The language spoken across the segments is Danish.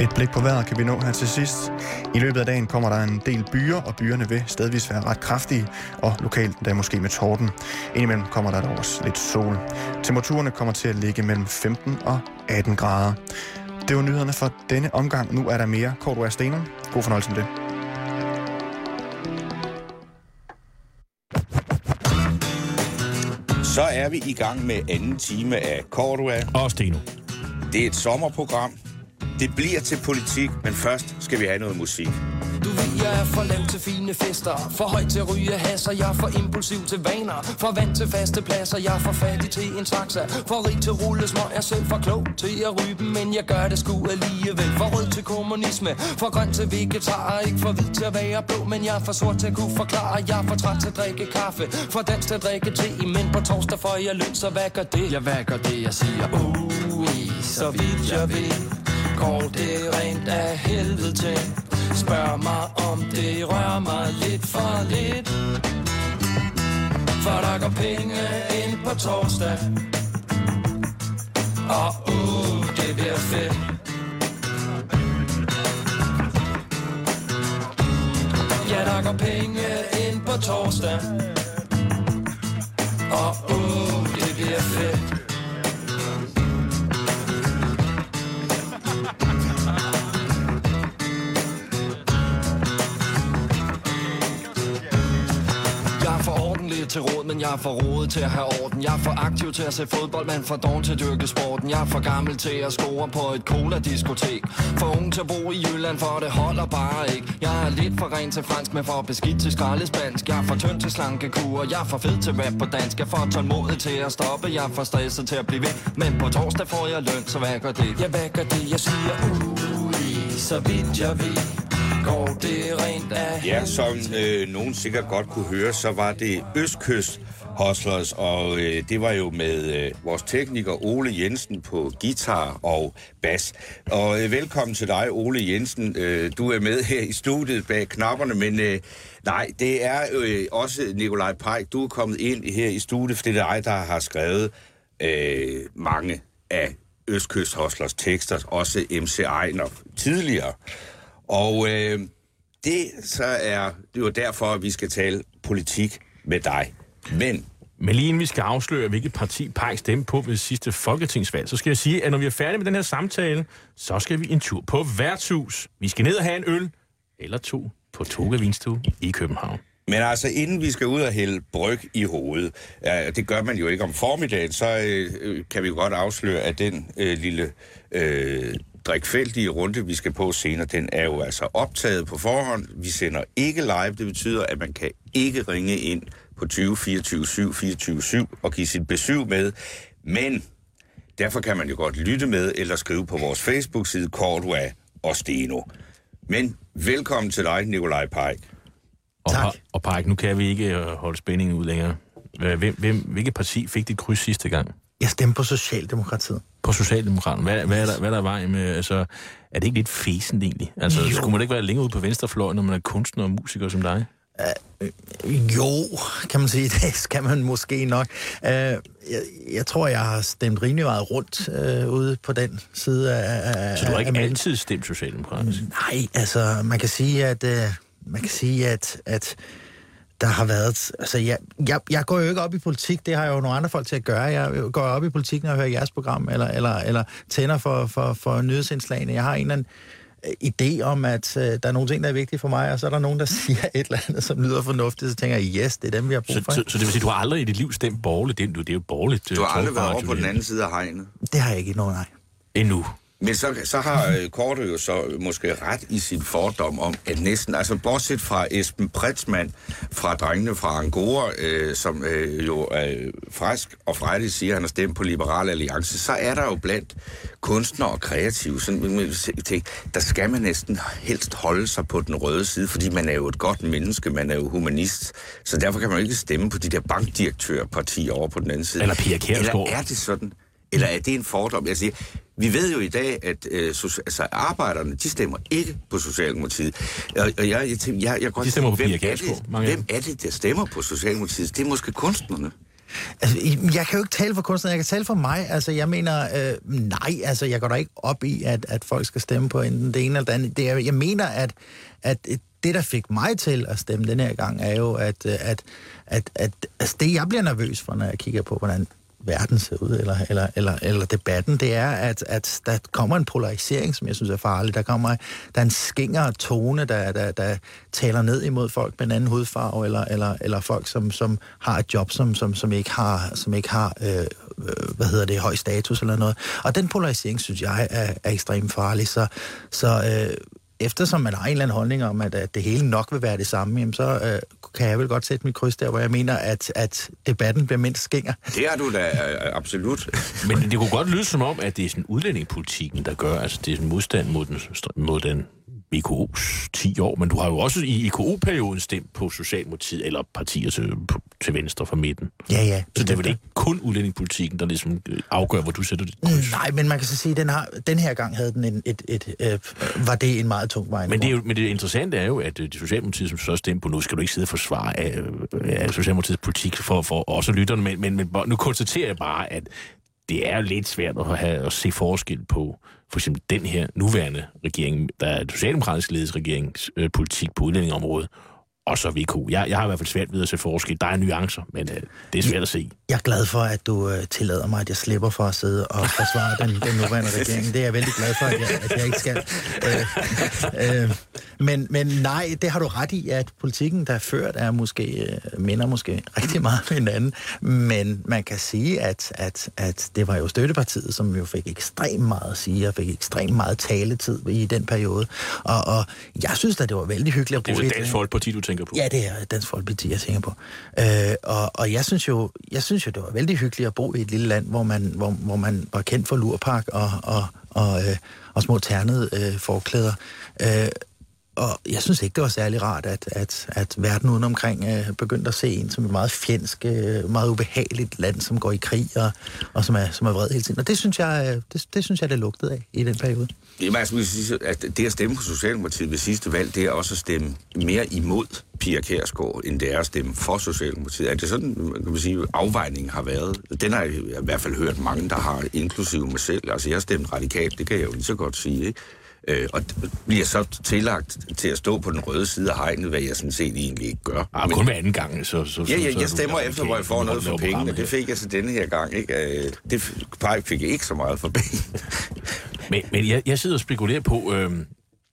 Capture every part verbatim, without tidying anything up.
Et blik på vejret kan vi nå her til sidst. I løbet af dagen kommer der en del byer, og byerne vil stadigvis være ret kraftige, og lokalt der måske med torden. Indimellem kommer der dog også lidt sol. Temperaturerne kommer til at ligge mellem femten og atten grader. Det var nyhederne for denne omgang. Nu er der mere. Cordua Steno. God fornøjelse med det. Så er vi i gang med anden time af Cordua og Steno. Det er et sommerprogram. Det bliver til politik, men først skal vi have noget musik. Du ved, jeg er for lav til fine fester, for høj til at ryge hasser, jeg er for impulsiv til vaner, for vant til faste pladser, jeg er for fattig til en taxa, for rig til rulle smøg, jeg selv for klog til at ryge dem, men jeg gør det sgu alligevel, for rød til kommunisme, for grøn til vegetar, ikke for hvid til at være blå, men jeg er for sort til at kunne forklare, jeg er for træt til at drikke kaffe, for dans til at drikke te, men på torsdag får jeg løn, så hvad gør det? Jeg hvad gør det, jeg siger, uh, så vidt jeg ved, går det rent af helvede til. Spørg mig om det rører mig lidt for lidt. For der går penge ind på torsdag. Og uh, det bliver fedt. Ja, der går penge ind på torsdag. Og uh, det bliver fedt. Til råd, men jeg er for rodet til at have orden. Jeg er for aktiv til at se fodbold, men for doven til at dyrke sporten. Jeg er for gammel til at score på et cola-diskotek. For ung til at bo i Jylland, for det holder bare ikke. Jeg er lidt for ren til fransk, men for beskidt til skraldespansk. Jeg er for tynd til slankekur, jeg er for fed til rap på dansk. Jeg er for tålmodig til at stoppe, jeg er for stresset til at blive ved. Men på torsdag får jeg løn, så hvad gør det? Ja, hvad gør det? Jeg siger, uh, så vidt jeg ved. Går det rent af ja, som øh, nogen sikkert godt kunne høre, så var det Østkyst Hustlers, og øh, det var jo med øh, vores tekniker Ole Jensen på guitar og bas. Og øh, velkommen til dig, Ole Jensen. Øh, du er med her i studiet bag knapperne, men øh, nej, det er øh, også Nikolaj Pajk. Du er kommet ind her i studiet, for det er dig, der har skrevet øh, mange af Østkyst Hustlers tekster, også M C Ejner tidligere. Og øh, det så er det jo derfor, at vi skal tale politik med dig. Men Men lige inden vi skal afsløre, hvilket parti Pajk stemte på ved sidste folketingsvalg, så skal jeg sige, at når vi er færdige med den her samtale, så skal vi en tur på værtshus. Vi skal ned og have en øl, eller to, på Toga Vinstue i København. Men altså, inden vi skal ud og hælde bryg i hovedet, ja, det gør man jo ikke om formiddagen, så øh, kan vi godt afsløre, at den øh, lille øh, drikfældige runde, vi skal på senere, den er jo altså optaget på forhånd. Vi sender ikke live, det betyder, at man kan ikke ringe ind på tyve fireogtyve syv fireogtyve syv og give sit besøg med, men derfor kan man jo godt lytte med eller skrive på vores Facebook-side Cordua og Steno. Men velkommen til dig, Nikolaj Pajk. Og, Tak. Og Pajk, nu kan vi ikke holde spændingen ud længere. Hvem, hvem, hvilket parti fik dit kryds sidste gang? Jeg stemte på Socialdemokratiet. På Socialdemokraten. Hvad, hvad, er der, hvad er der vej med? Altså, er det ikke lidt fæsent egentlig? Altså, jo. Skulle man ikke være længere ude på venstrefløjen, når man er kunstner og musiker som dig? Uh, jo, kan man sige. Det skal man måske nok. Uh, jeg, jeg tror, jeg har stemt rimelig meget rundt uh, ude på den side af... Så du har ikke af, altid stemt socialdemokratisk? Nej, altså, man kan sige, at... Uh, man kan sige, at... at der har været... Altså, jeg, jeg, jeg går jo ikke op i politik, det har jo nogle andre folk til at gøre. Jeg går op i politik, når jeg hører jeres program, eller, eller, eller tænder for, for, for nyhedsindslagene. Jeg har en eller anden idé om, at uh, der er nogle ting, der er vigtige for mig, og så er der nogen, der siger et eller andet, som lyder fornuftigt, så tænker jeg, yes, det er dem, vi har brug for. Så, så, så det vil sige, du har aldrig i dit liv stemt borgerligt? Det, det er jo borgerligt. Du har aldrig været over på den anden side af hegnet? Det har jeg ikke endnu, nej. Endnu. Men så, så har Korte jo så måske ret i sin fordom om, at næsten, altså bortset fra Esben Pretzmann fra Drengene fra Angora, øh, som øh, jo er frisk og frejdig siger, at han har stemt på Liberal Alliance, så er der jo blandt kunstnere og kreative, sådan, der skal man næsten helst holde sig på den røde side, fordi man er jo et godt menneske, man er jo humanist, så derfor kan man jo ikke stemme på de der bankdirektørpartier over på den anden side. Eller Pia Kjærsgaard. Eller er det sådan? Eller er det en fordom? Jeg siger, vi ved jo i dag, at øh, altså, arbejderne, de stemmer ikke på Socialdemokratiet. Og, og jeg, jeg, jeg, jeg, jeg godt de stemmer på hvem Pia Kjærsgaard. Hvem er det, der stemmer på Socialdemokratiet? Det er måske kunstnerne. Altså, jeg kan jo ikke tale for kunstnere, jeg kan tale for mig. Altså, jeg mener, øh, nej, altså, jeg går da ikke op i, at, at folk skal stemme på enten det ene eller det andet. Det er, jeg mener, at, at det, der fik mig til at stemme den her gang, er jo, at, at, at, at altså, det, jeg bliver nervøs for, når jeg kigger på, hvordan verden ser ud, eller, eller, eller, eller debatten, det er, at, at der kommer en polarisering, som jeg synes er farlig. Der kommer der er en skinger tone, der, der, der taler ned imod folk med en anden hudfarve, eller, eller, eller folk, som, som har et job, som, som, som ikke har, som ikke har øh, hvad hedder det, høj status eller noget. Og den polarisering, synes jeg, er, er ekstremt farlig. Så, så øh, eftersom man har en eller anden holdning om, at, at det hele nok vil være det samme, jamen så øh, kan jeg vel godt sætte mit kryds der, hvor jeg mener, at, at debatten bliver mindst skinger. Det har du da absolut. Men det kunne godt lyde som om, at det er sådan udlændingepolitikken, der gør, altså det er sådan modstand mod den, mod den V K O's ti år, men du har jo også i I K O-perioden stemt på Socialdemokratiet eller partier til, til venstre for midten. Ja, ja. Så det er vel ikke kun udlændingepolitikken, der ligesom afgør, hvor du sætter det kryds? Nej, men man kan så sige, at den, har, den her gang havde den en, et, et, et, øh, var det en meget tung vej. Men det, er jo, men det interessante er jo, at de Socialdemokratiet, som så stemmer på, nu skal du ikke sidde og forsvare af, af Socialdemokratiets politik for, for også lytterne, men, men, men nu konstaterer jeg bare, at det er lidt svært at, have, at se forskel på for eksempel den her nuværende regering, der er socialdemokratisk ledet regeringspolitik på udlændingeområdet, og så V K. Jeg, jeg har i hvert fald svært ved at se forskel. Der er nuancer, men øh, det er svært at se. Jeg er glad for, at du øh, tillader mig, at jeg slipper for at sidde og forsvare den, den nuværende regering. Det er jeg vældig glad for, at jeg, at jeg ikke skal. Øh, øh, men, men nej, det har du ret i, at politikken, der er ført, er måske, øh, minder måske rigtig meget om hinanden. Men man kan sige, at, at, at det var jo støttepartiet, som jo fik ekstremt meget at sige, og fik ekstremt meget taletid i den periode. Og, og jeg synes, at det var vældig hyggeligt at bruge det. Det er Dansk Folkeparti, du tænker på? Ja, det er Dansk Folkeparti, jeg tænker på. Øh, og, og jeg synes jo, jeg synes jo, det var vældig hyggeligt at bo i et lille land, hvor man, hvor, hvor man var kendt for lurpak og, og, og, øh, og små ternede øh, forklæder. Øh, og jeg synes ikke, det var særlig rart, at, at, at verden udenomkring øh, begyndte at se en som et meget fjendsk, øh, meget ubehageligt land, som går i krig og, og som, er, som er vred hele tiden. Og det synes jeg, øh, det, det synes jeg, det lugtede af i den periode. Jamen, altså, at det at stemme på Socialdemokratiet ved sidste valg, det er også at stemme mere imod Pia Kjærsgaard, end det er at stemme for Socialdemokratiet. Er det sådan, kan man sige, afvejningen har været? Den har jeg i hvert fald hørt mange, der har, inklusive mig selv. Altså, jeg har stemt radikalt, det kan jeg jo lige så godt sige, ikke? Øh, og bliver så tillagt til at stå på den røde side af hegnet, hvad jeg sådan set egentlig ikke gør. Ah, men kun hver anden gang, så... så ja, ja, så, jeg så stemmer efter, hvor jeg får noget for pengene. Det fik jeg så denne her gang, ikke? Det fik jeg ikke så meget for penge. men men jeg, jeg sidder og spekulerer på... Øhm,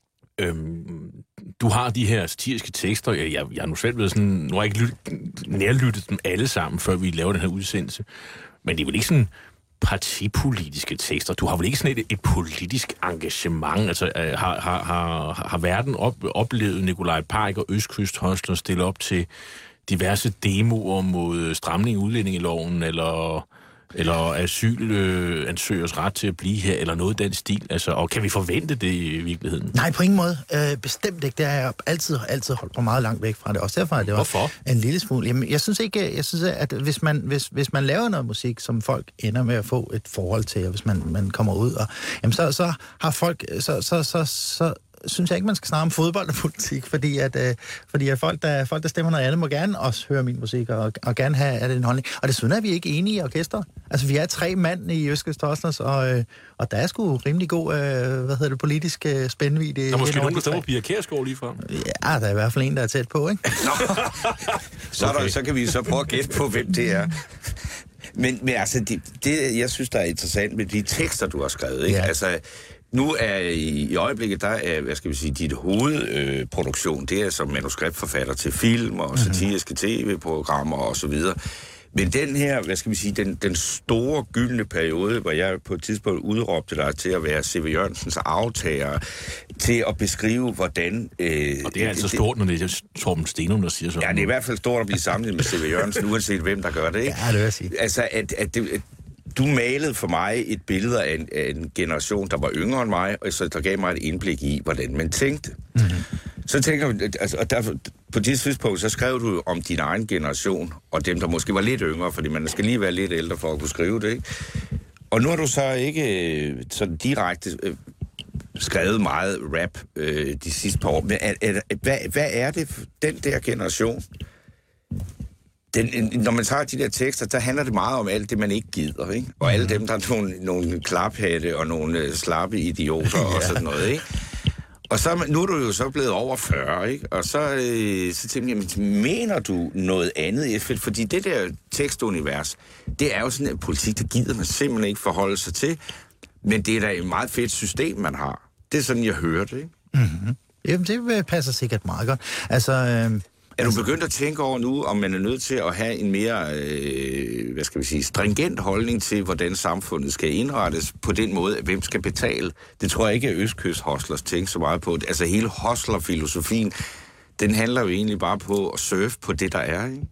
øhm, du har de her satiriske tekster. Jeg, jeg, jeg er nu svært ved sådan... Nu har jeg ikke lyt, nærlyttet dem alle sammen, før vi laver den her udsendelse. Men det er vel ikke sådan... partipolitiske tekster. Du har vel ikke sådan et, et politisk engagement? Altså, øh, har, har, har, har verden op, oplevet Nikolaj Park og Østkyst-Hostler stille op til diverse demoer mod stramning i udlændingeloven, eller, eller asylansøgers ret til at blive her, eller noget den stil? Altså, og kan vi forvente det i virkeligheden? Nej, på ingen måde. Øh, bestemt ikke. Det har jeg altid, altid holdt mig meget langt væk fra det. Også derfor, at det var Hvorfor? En lille smule. Jamen, jeg synes ikke, jeg synes, at hvis man, hvis, hvis man laver noget musik, som folk ender med at få et forhold til, og hvis man, man kommer ud, og, jamen, så, så har folk, så, så, så, så synes jeg ikke, man skal snakke om fodbold og politik, fordi at, øh, fordi at folk, der, folk, der stemmer noget andet, må gerne også høre min musik, og, og gerne have den holdning. Og desuden er vi ikke enige i orkester. Altså, vi er tre mand i Østkyst Hostlers, og, øh, og der er sgu rimelig god, øh, hvad hedder det, politisk øh, spændvidde. Der er måske nogen, der stemmer Pia Kjærsgaard lige frem. Ja, der er i hvert fald en, der er tæt på, ikke? så, okay. der, så kan vi så prøve at gætte på, hvem det er. Men, men altså, det, det, jeg synes, der er interessant med de tekster, du har skrevet, ikke? Ja. Altså, nu er i, i øjeblikket, der er, hvad skal vi sige, dit hovedproduktion, øh, det er som manuskriptforfatter til film og satiriske tv-programmer og så videre. Men den her, hvad skal vi sige, den, den store gyldne periode, hvor jeg på et tidspunkt udråbte dig til at være C V Jørgensens aftager, til at beskrive, hvordan... Øh, og det er altså det, stort, når det er Torben Stenum, der siger sådan. Ja, det er i hvert fald stort at blive sammenlignet med C V Jørgensen, uanset hvem, der gør det, ikke? Ja, det vil jeg sige. Altså, at, at det... At, du malede for mig et billede af en, af en generation, der var yngre end mig, og så der gav mig et indblik i, hvordan man tænkte. Mm-hmm. Så tænker jeg, altså, og der, på det tidspunkt, så skrev du om din egen generation, og dem, der måske var lidt yngre, fordi man skal lige være lidt ældre for at kunne skrive det, ikke? Og nu har du så ikke sådan direkte øh, skrevet meget rap øh, de sidste par år, men er, er, hvad, hvad er det, den der generation? Den, når man tager de der tekster, der handler det meget om alt det, man ikke gider, ikke? Og alle dem, der er nogle, nogle klaphatte og nogle uh, slappe idioter ja. og sådan noget, ikke? Og så, nu er du jo så blevet over fyrre, ikke? Og så, øh, så tænker jeg, jamen, mener du noget andet? Fordi det der tekstunivers, det er jo sådan en politik, der gider man simpelthen ikke forholde sig til. Men det er da et meget fedt system, man har. Det er sådan, jeg hører det, ikke? Mm-hmm. Jamen, det passer sikkert meget godt. Altså... Øh... Er du begyndt at tænke over nu, om man er nødt til at have en mere, øh, hvad skal vi sige, stringent holdning til, hvordan samfundet skal indrettes på den måde, hvem skal betale? Det tror jeg ikke, at Østkyst Hustlers tænker så meget på. Altså hele hustler-filosofien, den handler jo egentlig bare på at surfe på det, der er, ikke?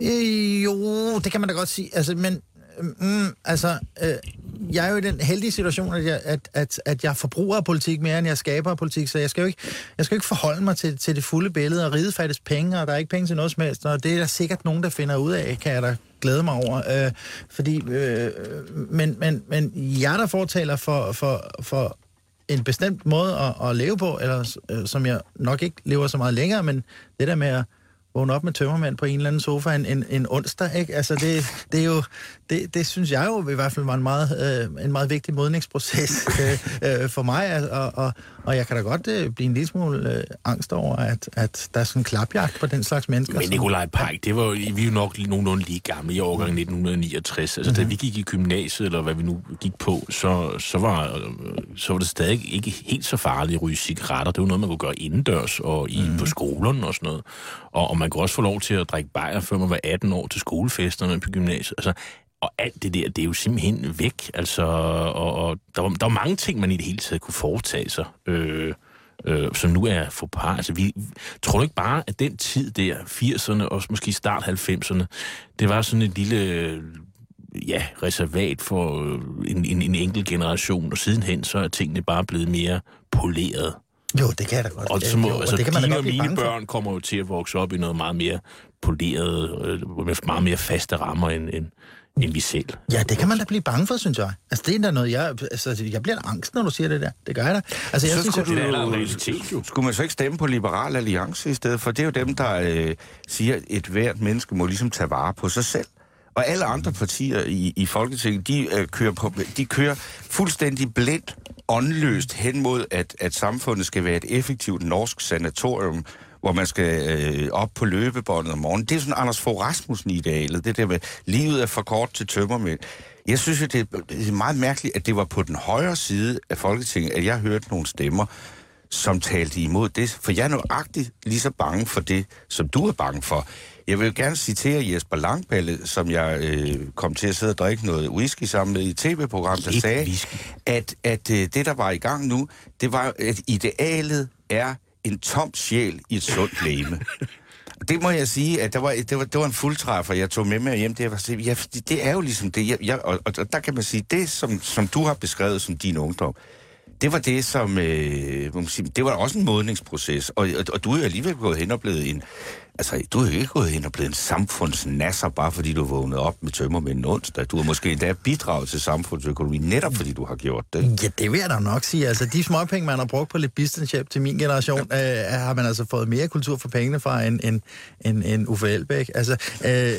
Øh, jo, det kan man da godt sige. Altså, men mm, altså, øh, jeg er jo i den heldige situation, at jeg, at, at, at jeg forbruger politik mere, end jeg skaber politik, så jeg skal jo ikke, jeg skal jo ikke forholde mig til, til det fulde billede, og riget fattes penge, og der er ikke penge til noget som helst, og det er der sikkert nogen, der finder ud af, kan jeg da glæde mig over. Øh, fordi, øh, men, men, men jeg der fortaler for, for, for en bestemt måde at, at leve på, eller øh, som jeg nok ikke lever så meget længere, men det der med at vågne op med tømmermænd på en eller anden sofa en, en, en onsdag, ikke? Altså, det, det er jo, det, det synes jeg jo i hvert fald var en meget, øh, en meget vigtig modningsproces øh, øh, for mig, og, og, og jeg kan da godt øh, blive en lille smule øh, angst over, at, at der er sådan en klapjagt på den slags mennesker. Men Nikolaj Park, det var vi er jo nok nogenlunde lige gamle i årgang nitten niogtres. Altså, mm-hmm. da vi gik i gymnasiet, eller hvad vi nu gik på, så, så, var, så var det stadig ikke helt så farligt at ryge cigaretter. Det var noget, man kunne gøre indendørs og i, mm-hmm. på skolerne og sådan noget. Og, og man kunne også få lov til at drikke bajer, før man var atten år til skolefesterne på gymnasiet. Altså, og alt det der, det er jo simpelthen væk. Altså, og, og der, var, der var mange ting, man i det hele taget kunne foretage sig, øh, øh, som nu er for par. Altså, vi tror ikke bare, at den tid der, firserne og måske start halvfemserne, det var sådan et lille, ja, reservat for en, en, en enkelt generation, og sidenhen så er tingene bare blevet mere poleret. Jo, det kan jeg da godt. Og, så må, jo, altså, og det kan man da dine godt og mine børn kommer jo til at vokse op i noget meget mere poleret, øh, med meget mere faste rammer end, end, end vi selv. Ja, det kan man da blive bange for, synes jeg. Altså, det er da noget, jeg... Altså, jeg bliver da angst, når du siger det der. Det gør jeg da. Altså, jeg så synes, skulle, at, du, jo, realitet, jo. Skulle man så ikke stemme på Liberal Alliance i stedet? For det er jo dem, der øh, siger, at et hvert menneske må ligesom tage vare på sig selv. Og alle andre partier i, i Folketinget, de, øh, kører på, de kører fuldstændig blindt, åndløst hen mod, at, at samfundet skal være et effektivt norsk sanatorium, hvor man skal øh, op på løbebåndet om morgenen. Det er sådan Anders Fogh Rasmussen-idealet, det der med, livet er for kort til tømmermænd. Jeg synes jo, det er meget mærkeligt, at det var på den højre side af Folketinget, at jeg hørte nogle stemmer, som talte imod det. For jeg er nøjagtigt lige så bange for det, som du er bange for. Jeg vil gerne citere Jesper Langballe, som jeg øh, kom til at sidde og drikke noget whisky sammen med i et tv-program, der sagde, at, at øh, det, der var i gang nu, det var, at idealet er en tom sjæl i et sundt legeme. Det må jeg sige, at det var, det var, det var en fuldtræffer, jeg tog med mig hjem. Det, var, ja, det er jo ligesom det. Jeg, jeg, og, og der kan man sige, det som, som du har beskrevet som din ungdom, det var det, som... Øh, det var også en modningsproces, og, og, og du er jo alligevel gået hen og blevet en... Altså, du er jo ikke gået hen og blevet en samfundsnasser, bare fordi du vågnede op med tømmermænd onsdag. Du har måske endda bidraget til samfundsøkonomi, netop fordi du har gjort det. Ja, det vil jeg da nok sige. Altså, de småpenge, man har brugt på lidt bistandshjælp til min generation, øh, har man altså fået mere kultur for pengene fra en, en, en, en Uffe Elbæk. Altså, øh,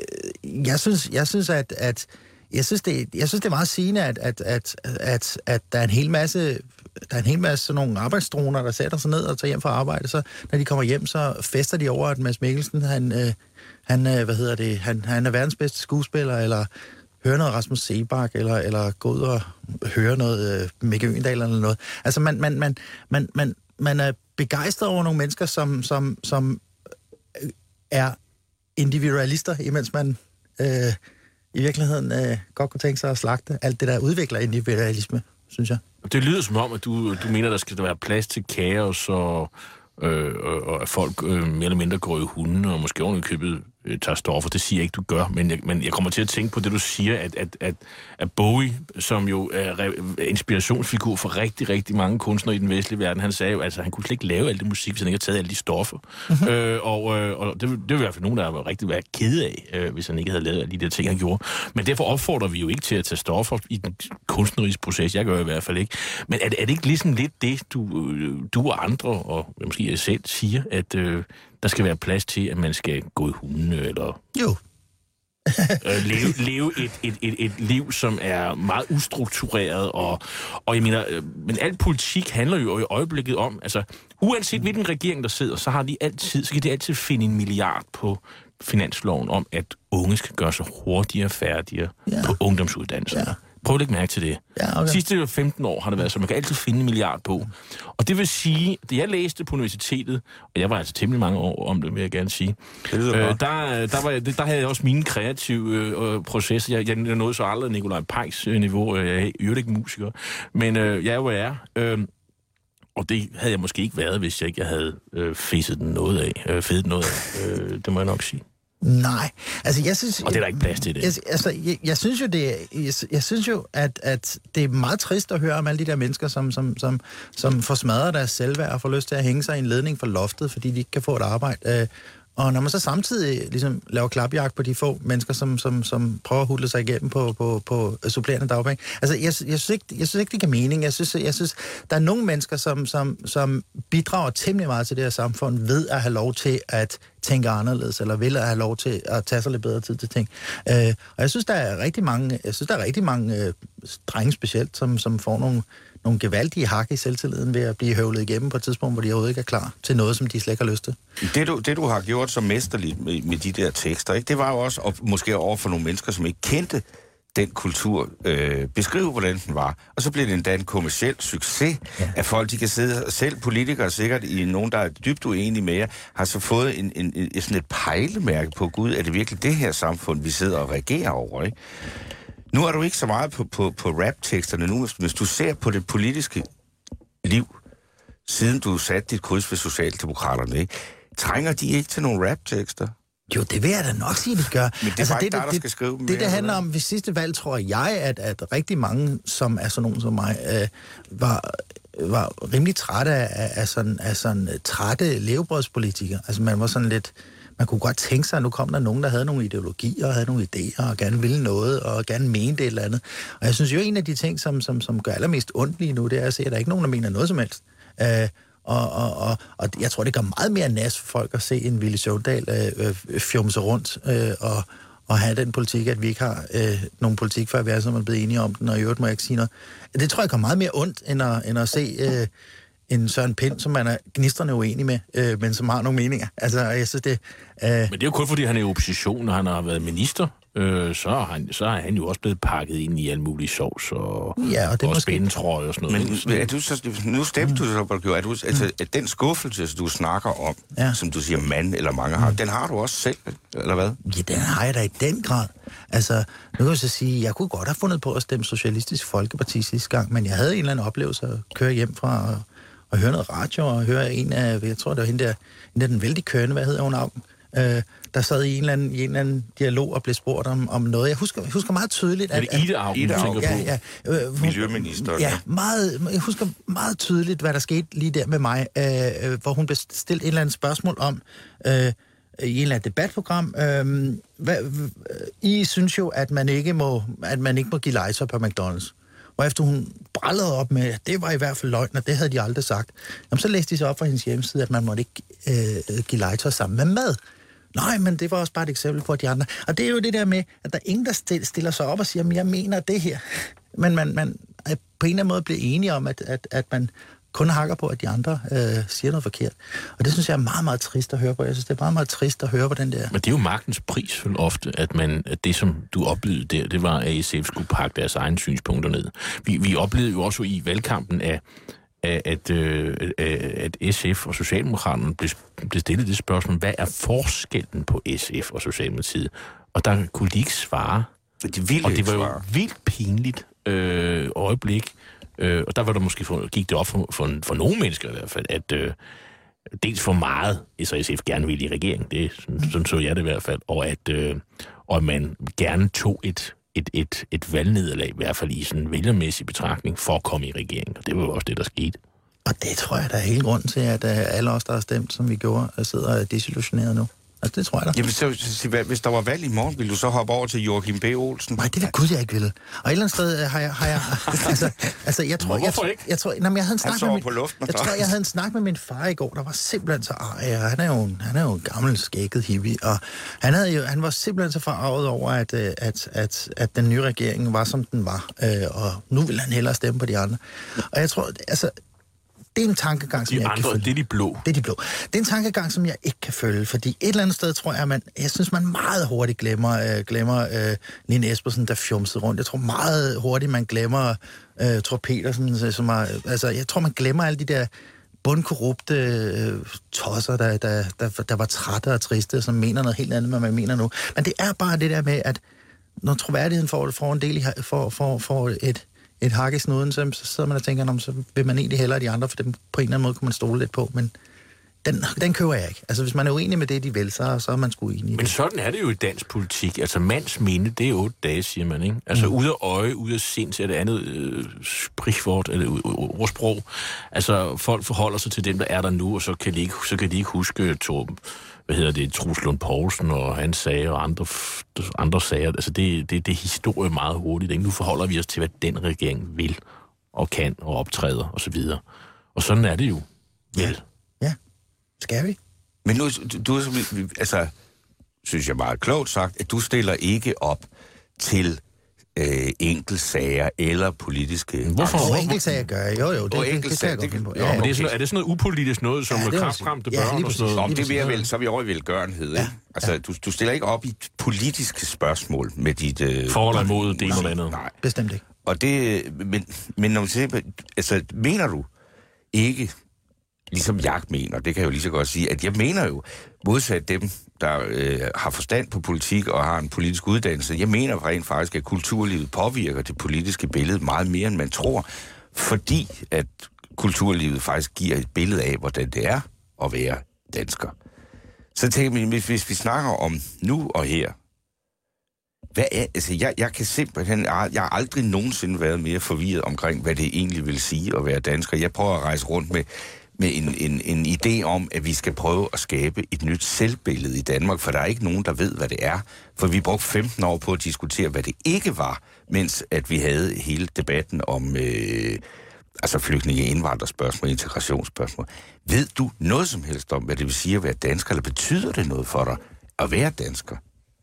jeg synes, jeg synes at... at Jeg synes, det, jeg synes, det er meget sigende, at, at, at, at, at der er en hel masse, der er en hel masse sådan nogle arbejdsdroner, der sætter sig ned og tager hjem fra arbejde. Så når de kommer hjem, så fester de over, at Mads Mikkelsen, han, øh, han, øh, hvad hedder det, han, han er verdens bedste skuespiller, eller hører noget Rasmus Seebach, eller, eller gå ud og høre noget øh, Mikke Øgendal eller noget. Altså, man, man, man, man, man, man er begejstret over nogle mennesker, som, som, som er individualister, imens man... Øh, i virkeligheden øh, godt kunne tænke sig at slagte alt det, der udvikler individualisme, synes jeg. Det lyder som om, at du, du mener, der skal være plads til kaos, og, øh, og at folk øh, mere eller mindre går i hunden, og måske oven i købet øh, tager stoffer. Det siger jeg ikke, du gør, men jeg, men jeg kommer til at tænke på det, du siger, at, at, at, at Bowie, som jo er re- inspirationsfigur for rigtig, rigtig mange kunstnere i den vestlige verden, han sagde jo, altså, han kunne slet ikke lave alt det musik, hvis han ikke havde taget alle de stoffer. Mm-hmm. Øh, og øh, og det, det var i hvert fald nogen, der var rigtig været kede af, øh, hvis han ikke havde lavet alle de der ting, han gjorde. Men derfor opfordrer vi jo ikke til at tage stoffer i den kunstneriske proces. Jeg gør i hvert fald ikke. Men er, er det ikke ligesom lidt det, du, du og andre, og måske jeg selv, siger, at øh, der skal være plads til, at man skal gå i hunde, eller... Jo. øh, leve leve et, et, et, et liv, som er meget ustruktureret, og, og jeg mener, øh, men al politik handler jo i øjeblikket om, altså, uanset hvilken regering der sidder, så har de altid, så kan de altid finde en milliard på finansloven om, at unge skal gøre sig hurtigere færdigere ja. på ungdomsuddannelserne. Ja. Prøv at lægge mærke til det. Ja, okay. Sidste femten år har det været så, man kan altid finde en milliard på. Og det vil sige, det jeg læste på universitetet, og jeg var altså temmelig mange år om det, vil jeg gerne sige, øh, der, der, var, der havde jeg også mine kreative øh, processer. Jeg, jeg nåede så aldrig Nikolaj Peiks øh, niveau, jeg er jo ikke musiker, men øh, jeg er jo er. Øh, og det havde jeg måske ikke været, hvis jeg ikke havde øh, fæset den noget af, øh, fedet noget af. Øh, det må jeg nok sige. Nej, altså jeg synes... Og det er der ikke plads til det. Jeg, altså, jeg, jeg synes jo, det, jeg, jeg synes jo at, at det er meget trist at høre om alle de der mennesker, som, som, som, som får smadret deres selvværd og får lyst til at hænge sig i en ledning for loftet, fordi de ikke kan få et arbejde. Og når man så samtidig ligesom laver klapjagt på de få mennesker, som, som, som prøver at hudle sig igennem på, på, på supplerende dagpenge. Altså, jeg, jeg, synes ikke, jeg synes ikke, det kan mening. Jeg synes, jeg synes, der er nogle mennesker, som, som, som bidrager temmelig meget til det her samfund ved at have lov til at tænke anderledes, eller vil at have lov til at tage sig lidt bedre tid til ting. Øh, og jeg synes, der er rigtig mange, jeg synes, der er rigtig mange øh, drenge specielt, som, som får nogle, nogle gevaldige hak i selvtilliden ved at blive høvlet igennem på et tidspunkt, hvor de overhovedet ikke er klar til noget, som de slet ikke har lyst til. Det du, det, du har gjort så mesterligt med, med de der tekster, ikke, det var jo også og måske over for nogle mennesker, som ikke kendte den kultur, øh, beskrive, hvordan den var. Og så blev det endda en kommerciel succes, ja. At folk, de kan sidde, selv politikere sikkert i nogen, der er dybt uenige med jer, har så fået en, en, en, sådan et pejlemærke på, Gud, er det virkelig det her samfund, vi sidder og regerer over, ikke? Nu er du ikke så meget på, på, på rap-teksterne nu, hvis du ser på det politiske liv, siden du satte dit kryds ved Socialdemokraterne, ikke? Trænger de ikke til nogle rap-tekster? Jo, det vil jeg da nok sige, de gør. Men det er altså, det, der, der skal skrive dem. Det, det handler om, ved sidste valg, tror jeg, at, at rigtig mange, som er sådan nogen som mig, øh, var, var rimelig trætte af, af sådan, af sådan trætte levebrødspolitikere. Altså, man var sådan lidt... Man kunne godt tænke sig, at nu kom der nogen, der havde nogle ideologier, og havde nogle idéer, og gerne ville noget, og gerne mente det eller andet. Og jeg synes jo, en af de ting, som, som, som gør allermest ondt lige nu, det er at se, at der er ikke nogen, der mener noget som helst. Øh, Og, og, og, og jeg tror, det gør meget mere nas for folk at se en Villy Søvndal øh, øh, fjumse rundt øh, og, og have den politik, at vi ikke har øh, nogen politik, før vi er så blevet enige om den, og i øvrigt må jeg ikke sige noget. Det tror jeg gør meget mere ondt, end at, end at se øh, en Søren Pind, som man er gnistrende uenig med, øh, men som har nogle meninger. Altså, jeg synes det... Øh... Men det er jo kun, fordi han er i opposition, og han har været minister. Øh, så, er han, så er han jo også blevet pakket ind i alle mulige sovs og, ja, og, og spændetrøje og sådan noget. Men er du så, nu stemte du så på det, er du, altså, at den skuffelse, du snakker om, ja. Som du siger, mand eller mange har, mm. den har du også selv, eller hvad? Ja, den har jeg da i den grad. Altså, nu kan jeg så sige, jeg kunne godt have fundet på at stemme Socialistisk Folkeparti sidste gang, men jeg havde en eller anden oplevelse at køre hjem fra og, og høre noget radio, og høre en af, jeg tror, det var hende der, hende der den vældig kørende, hvad hedder hun af? Øh, der sad i en, eller anden, i en eller anden dialog og blev spurgt om, om noget. Jeg husker, jeg husker meget tydeligt... At, er det Ida Auken, du tænker på? Ja, ja, øh, Miljøministeren. Ja, meget, jeg husker meget tydeligt, hvad der skete lige der med mig, øh, hvor hun blev stillet et eller andet spørgsmål om, øh, i en eller anden debatprogram. Øh, hvad, øh, I synes jo, at man ikke må, at man ikke må give legetøj på McDonald's. Og efter hun brallede op med, at det var i hvert fald løgn, og det havde de aldrig sagt. Jamen, så læste de så op fra hendes hjemmeside, at man måtte ikke øh, give legetøj sammen med mad. Nej, men det var også bare et eksempel på de andre. Og det er jo det der med, at der er ingen, der stiller sig op og siger, at jeg mener det her. Men man, man er på en eller anden måde bliver enige om, at, at, at man kun hakker på, at de andre øh, siger noget forkert. Og det synes jeg er meget, meget trist at høre på. Jeg synes, det er meget, meget trist at høre på den der. Men det er jo magtens pris vel ofte, at, man, at det, som du oplevede der, det var, at S F skulle pakke deres egne synspunkter ned. Vi, vi oplevede jo også i valgkampen, at At, øh, at S F og Socialdemokraterne blev, blev stillet det spørgsmål, hvad er forskellen på S F og Socialdemokratiet? Og der kunne de ikke svare. De og det var jo vildt pinligt øh, øjeblik. Øh, og der var der måske for, gik det op for, for, for nogle mennesker i hvert fald, at øh, dels for meget S og S F gerne ville i regeringen, det, sådan, sådan så jeg det i hvert fald, og at, øh, og at man gerne tog et Et, et, et valgnederlag, i hvert fald i sådan en vælgermæssig betragtning, for at komme i regeringen. Og det var jo også det, der skete. Og det tror jeg, der er hele grunden til, at alle os, der har stemt, som vi gjorde, sidder desillusioneret nu. Altså, det tror jeg da. Jamen, så, så, hvis der var valg i morgen, ville du så hoppe over til Joachim B. Olsen? Nej, det vil Gud, jeg ikke ville. Og et eller andet sted har jeg... Har jeg altså, altså, jeg tror... Hvorfor jeg, ikke? Jeg tror, jamen, jeg havde en snak med min, på luften, jeg tror, jeg havde en snak med min far i går, der var simpelthen så... Ja, han er jo, han er jo en gammel, skægget hippie, og han, havde jo, han var simpelthen så forarvet over, at, at, at, at den nye regering var, som den var. Og nu vil han hellere stemme på de andre. Og jeg tror, altså... Det er en tankegang, som de jeg andre, ikke kan følge. det er de blå. Det er de blå. Det er en tankegang, som jeg ikke kan følge, fordi et eller andet sted tror jeg, man, jeg synes, man meget hurtigt glemmer, øh, glemmer øh, Lene Espersen, der fjumsede rundt. Jeg tror meget hurtigt, man glemmer øh, Thor Petersen, som er, altså, jeg tror, man glemmer alle de der bundkorrupte øh, tosser, der, der, der, der var trætte og triste, som mener noget helt andet, end man mener nu. Men det er bare det der med, at når troværdigheden får, får en del i, for, for, for et et hak i snuden, så, så sidder man og tænker, om, så vil man egentlig hellere de andre, for dem på en eller anden måde kunne man stole lidt på, men den, den køber jeg ikke. Altså, hvis man er uenig med det, de vil, så, så er man sgu enig. Men sådan er det jo i dansk politik. Altså, mands minde, det er otte dage, siger man, ikke? Altså, mm. ude af øje, ude af sind, er det andet øh, sprichwort, eller ordsprog. Altså, folk forholder sig til dem, der er der nu, og så kan de ikke, så kan de ikke huske Torben, hvad hedder det, Troels Lund Poulsen og hans sager og andre, andre sager. Altså, det, det, det er historie meget hurtigt, ikke? Nu forholder vi os til, hvad den regering vil og kan og optræder og så videre. Og sådan er det jo. Ja. Ja. Skal vi? Men nu, du, du altså, synes jeg meget klogt sagt, at du stiller ikke op til øh, enkeltsager eller politiske... Hvorfor? Hvor enkeltsager gør jeg? Jo, jo, det, det, det kan jeg godt finde på. Ja, ja, men det er, sådan, er det sådan noget upolitisk noget, som ja, kraftramte børn ja, og sådan noget? Om det vil jeg vel, så er vi over i velgørenhed, ikke? Ja. Altså, ja. du, du stiller ikke op i politiske spørgsmål med dit... Øh, For eller imod det ene eller andet? Nej. Bestemt ikke. Og det... Men, men når man siger... Altså, mener du ikke... Ligesom jeg mener, det kan jeg jo lige så godt sige, at jeg mener jo, modsat dem, der øh, har forstand på politik og har en politisk uddannelse, jeg mener rent faktisk, at kulturlivet påvirker det politiske billede meget mere, end man tror, fordi at kulturlivet faktisk giver et billede af, hvordan det er at være dansker. Så tænker jeg, hvis, hvis vi snakker om nu og her, hvad er, altså jeg, jeg kan simpelthen, jeg, jeg har aldrig nogensinde været mere forvirret omkring, hvad det egentlig vil sige at være dansker. Jeg prøver at rejse rundt med med en, en, en idé om, at vi skal prøve at skabe et nyt selvbillede i Danmark, for der er ikke nogen, der ved, hvad det er. For vi brugte femten år på at diskutere, hvad det ikke var, mens at vi havde hele debatten om øh, altså flygtninge, indvandrerspørgsmål, integrationsspørgsmål. Ved du noget som helst om, hvad det vil sige at være dansker, eller betyder det noget for dig at være dansker?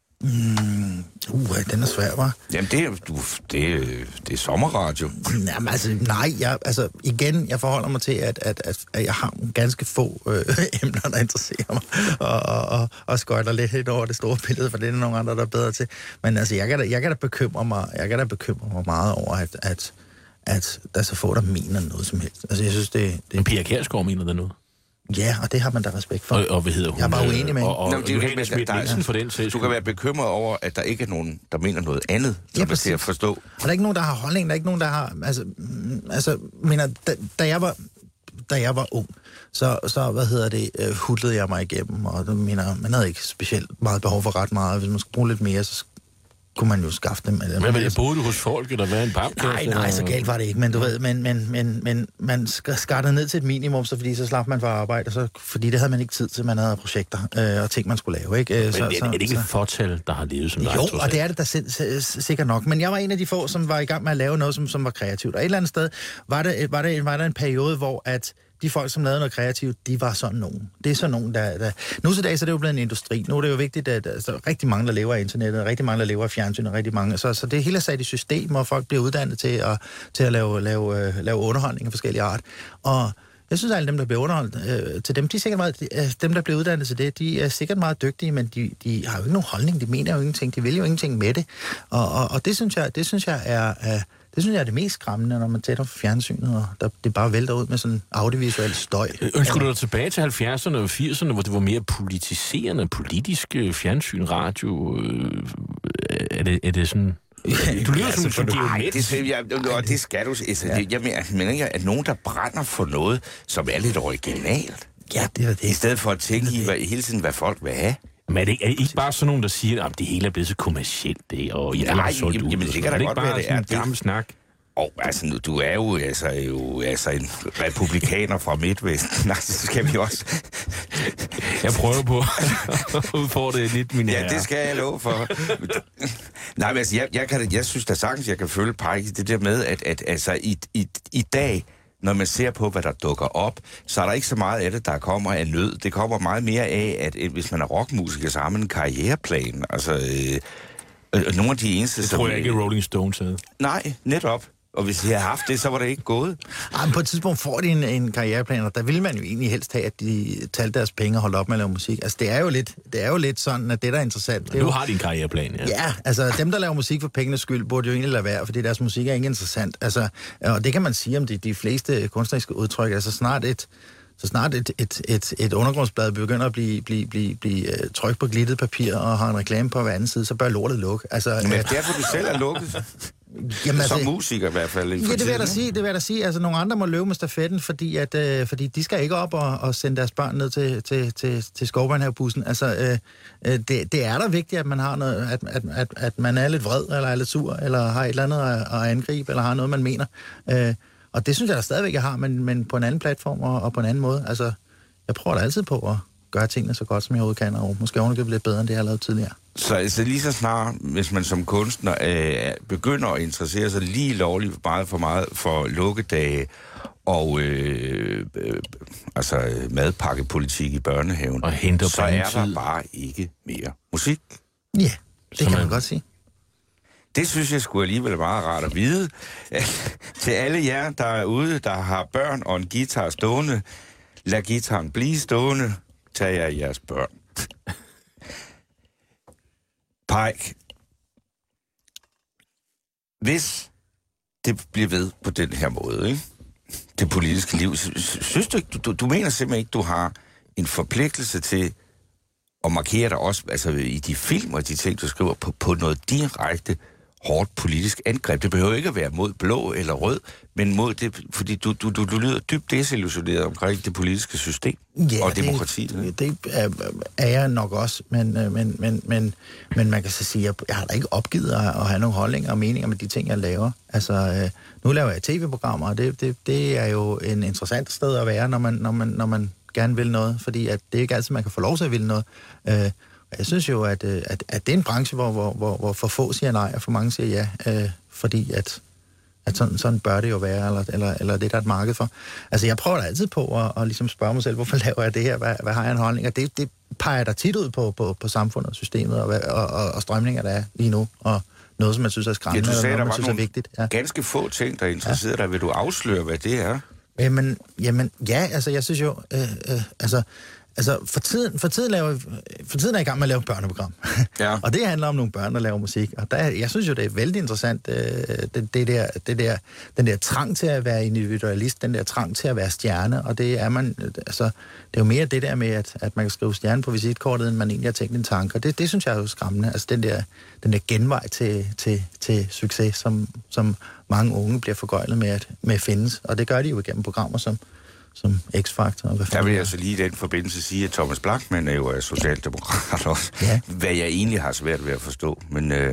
Mm, uh, den er svær, hva'? Jamen, det er, du, det, det er sommerradio. Jamen, altså, nej, jeg, altså, igen, jeg forholder mig til, at, at, at, at jeg har ganske få øh, emner, der interesserer mig, og, og, og, og skøjter lidt helt over det store billede, for det er nogle andre, der er bedre til. Men altså, jeg kan da, jeg kan da bekymre mig, jeg kan da bekymre mig meget over, at, at, at der er så få, der mener noget som helst. Altså, jeg synes, det... det... Pia Kjærsgaard mener det noget? Ja, og det har man da respekt for. Og, og hvad hedder hun? Jeg er bare uenig med og, og, Nå, og det er jo helt Smidt Nielsen for den sags. Du kan være bekymret over, at der ikke er nogen, der mener noget andet, som ja, til at forstå. Og der er ikke nogen, der har holdning, der er ikke nogen, der har... Altså, altså mener, da, da jeg var... Da jeg var ung, så, så hvad hedder det, uh, hudlede jeg mig igennem, og det mener, man havde ikke specielt meget behov for ret meget. Hvis man skulle bruge lidt mere, så kunne man jo skaffe dem. Eller, men hvad, boede du hos folk, eller hvad, en papkasse? Nej, nej, så galt var det ikke, men du ved, men, men, men, men man skattede ned til et minimum, så fordi så slap man for arbejde, og så, fordi det havde man ikke tid til, man havde projekter øh, og ting, man skulle lave, ikke? Men så, er, det, er det ikke så, et fortal, der har levet som dig? Jo, og det er det da sikkert nok, men jeg var en af de få, som var i gang med at lave noget, som, som var kreativt, og et eller andet sted var, det, var, det, var der en periode, hvor at de folk, som lavede noget kreativt, de var sådan nogen. Det er sådan nogen, der... der... Nu til dag, så er det jo blevet en industri. Nu er det jo vigtigt, at der er rigtig mange, der lever af internettet, rigtig mange, der lever af fjernsyn, og rigtig mange... Så, så det hele er sat i system, og folk bliver uddannet til at, til at lave, lave, lave underholdning af forskellige art. Og jeg synes, at alle dem, der bliver underholdt øh, til dem, de er sikkert meget, dem, der bliver uddannet til det, de er sikkert meget dygtige, men de, de har jo ikke nogen holdning, de mener jo ingenting, de vil jo ingenting med det. Og, og, og det, synes jeg, det synes jeg er... er Det synes jeg er det mest skræmmende, når man tætter for fjernsynet, og der, det bare vælter ud med sådan audiovisuel støj. Ønsker du dig tilbage til halvfjerdserne og firserne, hvor det var mere politiserende, politisk fjernsyn, radio? Øh, er, det, er det sådan... Du lyder som, som Nej, det, jeg, og det skal du... Altså, ja. det, jeg mener, mener ikke, at nogen, der brænder for noget, som er lidt originalt. Ja, det er det. I stedet for at tænke i hvad, hele tiden, hvad folk vil have. Men er det ikke, er det ikke bare sådan nogen, der siger, at det hele er blevet så kommercielt, det, og I nej, jamen, jamen, det kan da godt være, det er. Det er gammel snak. Og oh, altså, du er jo altså, jo, altså en republikaner fra Midtvesten. Nej, så skal vi også... Jeg prøver på at udfordre lidt, mine Ja, herrer. det skal jeg love for. Nej, men altså, jeg, jeg, kan, jeg synes da sagtens, jeg kan følge Pike det der med, at, at altså, i, i, i dag, når man ser på, hvad der dukker op, så er der ikke så meget af det, der kommer af nød. Det kommer meget mere af, at, at hvis man er rockmusiker, så har man en karriereplan. Altså, øh, øh, nogle af de eneste... Det tror jeg ikke, Rolling Stones havde. Nej, netop. Og hvis de havde haft det, så var det ikke gået. Ej, men på et tidspunkt får de en, en karriereplan, og der ville man jo egentlig helst have, at de talte deres penge og holdt op med at lave musik. Altså, det er jo lidt, det er jo lidt sådan, at det, der er interessant... Det er nu jo, har de en karriereplan, ja. Ja, altså dem, der laver musik for pengenes skyld, burde jo egentlig lade være, fordi deres musik er ikke interessant. Altså, og det kan man sige om de, de fleste kunstneriske udtryk. Altså snart et... Så snart et, et, et, et undergrundsblad begynder at blive, blive, blive, blive uh, trykt på glittet papir og har en reklame på hver anden side, så bør lortet lukke. Altså, Men uh, derfor du selv er lukket. Jamen, Som altså, musiker i hvert fald. ja, det vil jeg da sige. Det vil jeg da sige. Altså, nogle andre må løbe med stafetten, fordi, at, øh, fordi de skal ikke op og, og sende deres børn ned til, til, til, til skovbørnhavebussen. Altså, øh, øh, det, det er da vigtigt, at man har noget, at, at, at, at man er lidt vred, eller er lidt sur, eller har et eller andet at, at angribe, eller har noget, man mener. Øh, og det synes jeg da stadigvæk, jeg har, men, men på en anden platform og, og på en anden måde. Altså, jeg prøver da altid på at gøre tingene så godt, som jeg overhovedet kan, og måske ovenikøbet lidt bedre, end det, jeg har lavet tidligere. Så altså, lige så snart, hvis man som kunstner øh, begynder at interessere sig lige lovligt meget for meget for lukkedage og øh, øh, altså madpakkepolitik i børnehaven, Og henter så er der brændtid. bare ikke mere musik. Ja, det Som kan man man- godt sige. Det synes jeg skulle alligevel meget rart at vide. Til alle jer, der er ude, der har børn og en guitar stående, lad guitaren blive stående, tag jer jeres børn. Pike, hvis det bliver ved på den her måde, ikke? Det politiske liv, synes du ikke, du, du mener simpelthen ikke, du har en forpligtelse til at markere dig også, altså i de film og de ting, du skriver, på, på noget direkte hårdt politisk angreb. Det behøver ikke at være mod blå eller rød, men mod det, fordi du, du, du, du lyder dybt desillusioneret omkring det politiske system Ja, og demokratiet. Det, det er, er jeg nok også, men, men, men, men, men man kan så sige, at jeg har da ikke opgivet at, at have nogle holdninger og meninger med de ting, jeg laver. Altså, øh, nu laver jeg tv-programmer, og det, det, det er jo en interessant sted at være, når man, når man, når man gerne vil noget, fordi at det er ikke altid, man kan få lov til at ville noget. Øh, jeg synes jo, at, at, at det er en branche, hvor, hvor, hvor, hvor for få siger nej, og for mange siger ja, øh, fordi at at sådan, sådan bør det jo være, eller, eller, eller det, der er et marked for. Altså, jeg prøver da altid på at, at ligesom spørge mig selv, hvorfor laver jeg det her? Hvad, hvad har jeg en holdning? Og det, det peger der tit ud på, på, på samfundet og systemet, og, hvad, og, og, og strømninger, der er lige nu, og noget, som man synes er skræmmende, Ja, du sagde, eller der noget, man var synes er nogle vigtigt. Ja. ganske få ting, der interesserer ja. dig. Vil du afsløre, hvad det er? Jamen, jamen, ja, altså, jeg synes jo, øh, øh, altså, altså for, tiden, for, tiden laver, for tiden er jeg i gang med at lave et børneprogram. Ja. Og det handler om nogle børn, der laver musik. Og der, jeg synes jo, det er vældig interessant, øh, det, det der, det der, den der trang til at være individualist, den der trang til at være stjerne, og det er man, altså, det er jo mere det der med, at, at man kan skrive stjerne på visitkortet, end man egentlig har tænkt en tanke. Og det, det synes jeg er jo skræmmende. Altså den der, den der genvej til, til, til succes, som, som mange unge bliver forgøjlet med at, med at findes. Og det gør de jo igennem programmer som som X-Factor. Og hvad Der vil jeg så lige i den forbindelse sige, at Thomas Blachman er jo socialdemokrat også. Ja. Hvad jeg egentlig har svært ved at forstå. Men øh,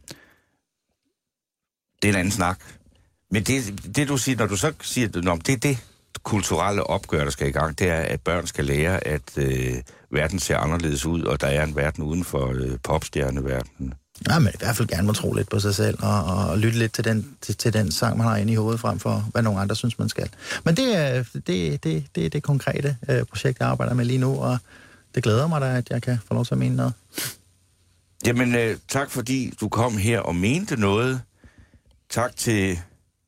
det er en anden snak. Men det, det du siger, når du så siger, at det er det kulturelle opgør, der skal i gang, det er, at børn skal lære, at øh, verden ser anderledes ud, og der er en verden uden for øh, popstjerneverdenen. Ja, men i hvert fald gerne må tro lidt på sig selv, og, og lytte lidt til den, til, til den sang, man har inde i hovedet, frem for, hvad nogle andre synes, man skal. Men det er det, det, det, det, det konkrete øh, projekt, jeg arbejder med lige nu, og det glæder mig da, at jeg kan få lov til at mene noget. Jamen, øh, tak fordi du kom her og mente noget. Tak til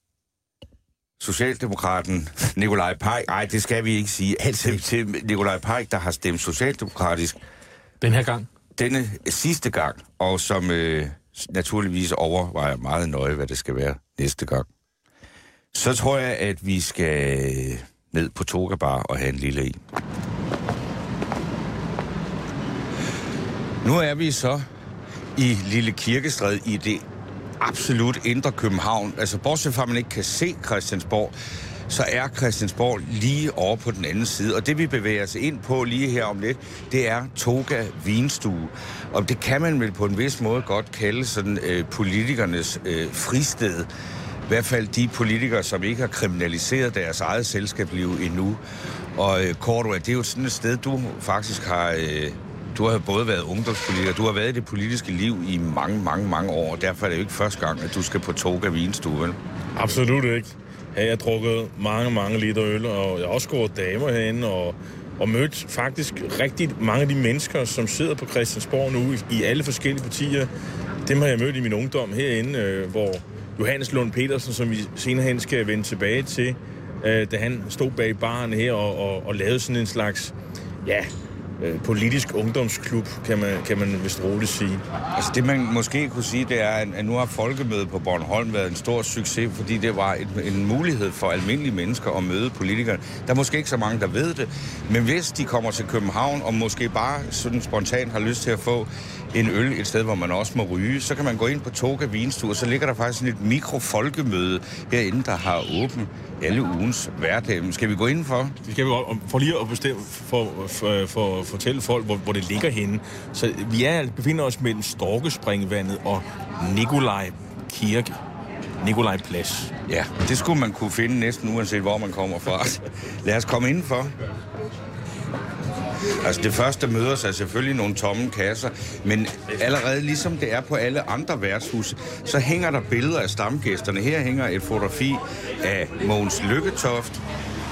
Socialdemokraten Nikolaj Pike. Nej, det skal vi ikke sige. Til, til Nikolaj Pike, der har stemt socialdemokratisk Den her gang. denne sidste gang, og som øh, naturligvis overvejer meget nøje, hvad det skal være næste gang. Så tror jeg, at vi skal ned på Toga Bar og have en lille en. Nu er vi så i Lille Kirkestræde i det absolut indre København. Altså, bortset fra, at man ikke kan se Christiansborg, så er Christiansborg lige over på den anden side. Og det, vi bevæger os ind på lige her om lidt, det er Toga Vinstue. Og det kan man vel på en vis måde godt kalde sådan øh, politikernes øh, fristed. hvert fald de politikere, som ikke har kriminaliseret deres eget selskabsliv endnu. Og øh, Cordua, det er jo sådan et sted, du faktisk har... Øh, du har både været ungdomspolitiker, du har været i det politiske liv i mange, mange, mange år, og derfor er det jo ikke første gang, at du skal på Toga Vinstue, vel? Absolut ikke. Her har jeg drukket mange, mange liter øl, og jeg har også gået damer herinde, og, og mødt faktisk rigtig mange af de mennesker, som sidder på Christiansborg nu i, i alle forskellige partier. Dem har jeg mødt i min ungdom herinde, øh, hvor Johannes Lund Petersen, som vi senere hen skal vende tilbage til, øh, da han stod bag baren her og, og, og lavede sådan en slags, ja, øh, politisk ungdomsklub, kan man, kan man vist roligt sige. Altså det, man måske kunne sige, det er, at nu har Folkemødet på Bornholm været en stor succes, fordi det var en, en mulighed for almindelige mennesker at møde politikere. Der er måske ikke så mange, der ved det, men hvis de kommer til København, og måske bare sådan spontant har lyst til at få en øl et sted, hvor man også må ryge, så kan man gå ind på Toga Vinstue, og så ligger der faktisk sådan et mikrofolkemøde herinde, der har åbent alle ugens hverdag. Skal vi gå ind for? Det skal vi godt. For lige at bestemme, for, for, for, fortælle folk, hvor, hvor det ligger henne. Så vi er, befinder os mellem Storkespringvandet og Nikolaj Kirke. Nikolaj Plads. Ja, det skulle man kunne finde næsten uanset hvor man kommer fra. Lad os komme indenfor. Altså det første møder sig selvfølgelig nogle tomme kasser, men allerede ligesom det er på alle andre værtshuse, så hænger der billeder af stamgæsterne. Her hænger et fotografi af Mogens Lykketoft.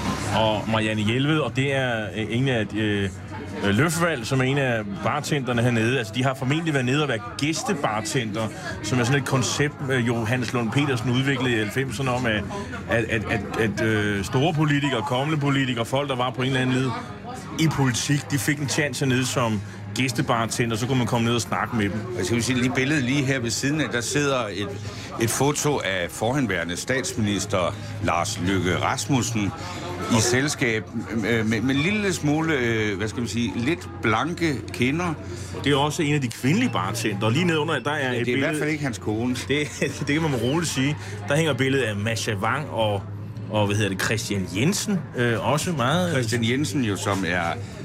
Og Marianne Jelved, og det er en af øh, Løfvald, som er en af bartenderne hernede. Altså de har formentlig været nede og været gæstebartender, som er sådan et koncept, øh, Johannes Lund Petersen udviklede i halvfemserne om, at, at, at, at, at øh, store politikere, kommende politikere, folk der var på en eller anden led i politik, de fik en chance nede som gæstebartender, så kunne man komme ned og snakke med dem. Jeg skal sige, lige billedet lige her ved siden af, der sidder et, et foto af forhenværende statsminister Lars Løkke Rasmussen i selskab med, med, med en lille smule, hvad skal man sige, lidt blanke kinder. Det er også en af de kvindelige bartender. Lige nedenunder, der er ja, et det er billede... i hvert fald ikke hans kone. Det, det kan man roligt sige. Der hænger billedet af Masha Wang og Og hvad hedder det, Christian Jensen, øh, også meget... Christian Jensen jo, som er,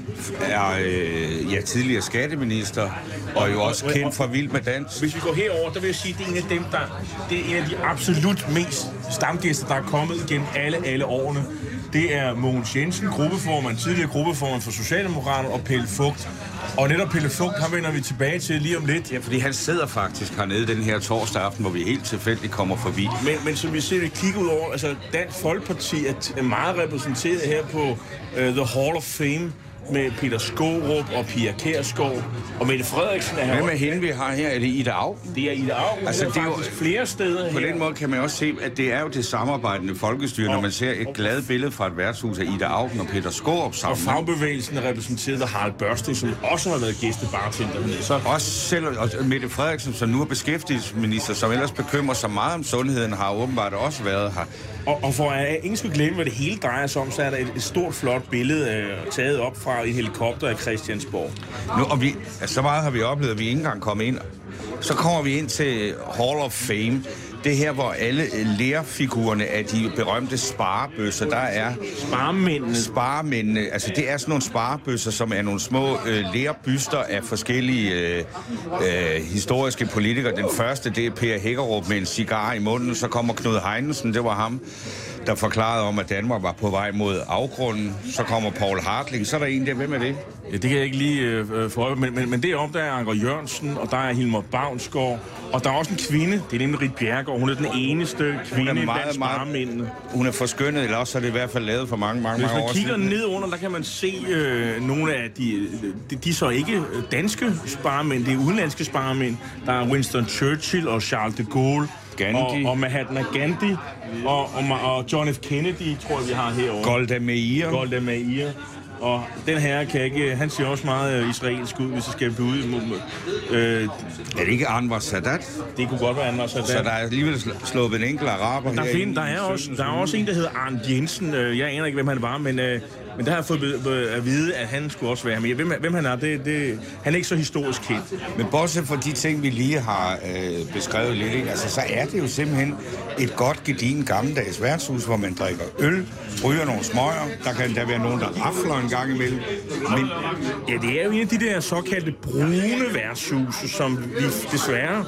er øh, ja, tidligere skatteminister, og jo også kendt fra Vild med Dans. Hvis vi går herover, der vil jeg sige, det er en af dem, der... Det er en af de absolut mest stamgæster, der er kommet igennem alle, alle årene. Det er Mogens Jensen, gruppeformand, tidligere gruppeformand for Socialdemokraterne, og Pelle Fugt. Og netop Pelle Fugt, ham vender vi tilbage til lige om lidt. Ja, fordi han sidder faktisk hernede den her torsdag aften, hvor vi helt tilfældigt kommer forbi. Men, men som vi ser, vi kigger ud over, altså Dansk Folkeparti er meget repræsenteret her på uh, The Hall of Fame, med Peter Skaarup og Pia Kjærsgaard og Mette Frederiksen er her. Hvem er hende, vi har her? Er det Ida Auken? Det er Ida Auken. Altså, det er jo flere steder på her. Den måde kan man også se, at det er jo det samarbejdende folkestyre, når man ser et glad billede fra et værtshus af Ida Auken og Peter Skaarup sammen. Og fagbevægelsen er repræsenteret af Harald Børsting, som også har været gæstebartender hernede. Så... Også selv og Mette Frederiksen, som nu er beskæftigelsesminister, som ellers bekymrer sig meget om sundheden, har åbenbart også været her. Og, og for at ingen skulle glemme, hvad det hele drejer sig om, så er der et, et stort, flot billede øh, taget op fra en helikopter af Christiansborg. Nu, og vi, altså, så meget har vi oplevet, at vi ikke engang kommer ind. Så kommer vi ind til Hall of Fame. Det her, hvor alle lærfigurerne af de berømte sparebøsser, der er... Sparemændene. Sparemændene. Altså, det er sådan nogle sparebøsser, som er nogle små øh, lærbyster af forskellige øh, øh, historiske politikere. Den første, det er Per Hækkerup med en cigar i munden. Så kommer Knud Heinesen, det var ham, der forklarede om, at Danmark var på vej mod afgrunden. Så kommer Poul Hartling. Så er der en der. Hvem er det? Ja, det kan jeg ikke lige øh, få men, men, men derom, der er Anker Jørgensen, og der er Hilmar Bavnsgaard, og der er også en kvinde, det er nemlig Rit Bjerregaard. Hun er den eneste kvinde hun er meget, blandt sparemændene. Hun er forskønnet, eller også er det i hvert fald lavet for mange, mange, mange år siden. Hvis man kigger ned under, der kan man se øh, nogle af de, de, de så ikke danske sparemænd, det er udenlandske sparemænd. Der er Winston Churchill og Charles de Gaulle. Og, og Mahatma Gandhi og, og, og John F. Kennedy, tror jeg, vi har herovre. Golda Meir. Golda Meir. Og den her kan ikke... Han ser også meget israelsk ud, hvis jeg skal blive ud. Øh, er det ikke Anwar Sadat? Det kunne godt være Anwar Sadat. Så der er alligevel sluppet en enkelt araber der her. Find, der, er også, der er også en, der hedder Arndt Jensen. Jeg aner ikke, hvem han var, men... Men der har jeg fået at vide, at han skulle også være med. Hvem, hvem han er, det, det, han er ikke så historisk kendt. Men bortset fra de ting, vi lige har øh, beskrevet lidt, ikke? Altså, så er det jo simpelthen et godt gedin gammeldags værtshus, hvor man drikker øl, ryger nogle smøger. Der kan der være nogen, der rafler en gang imellem. Men... Ja, det er jo en af de der såkaldte brune værtshuse, som vi desværre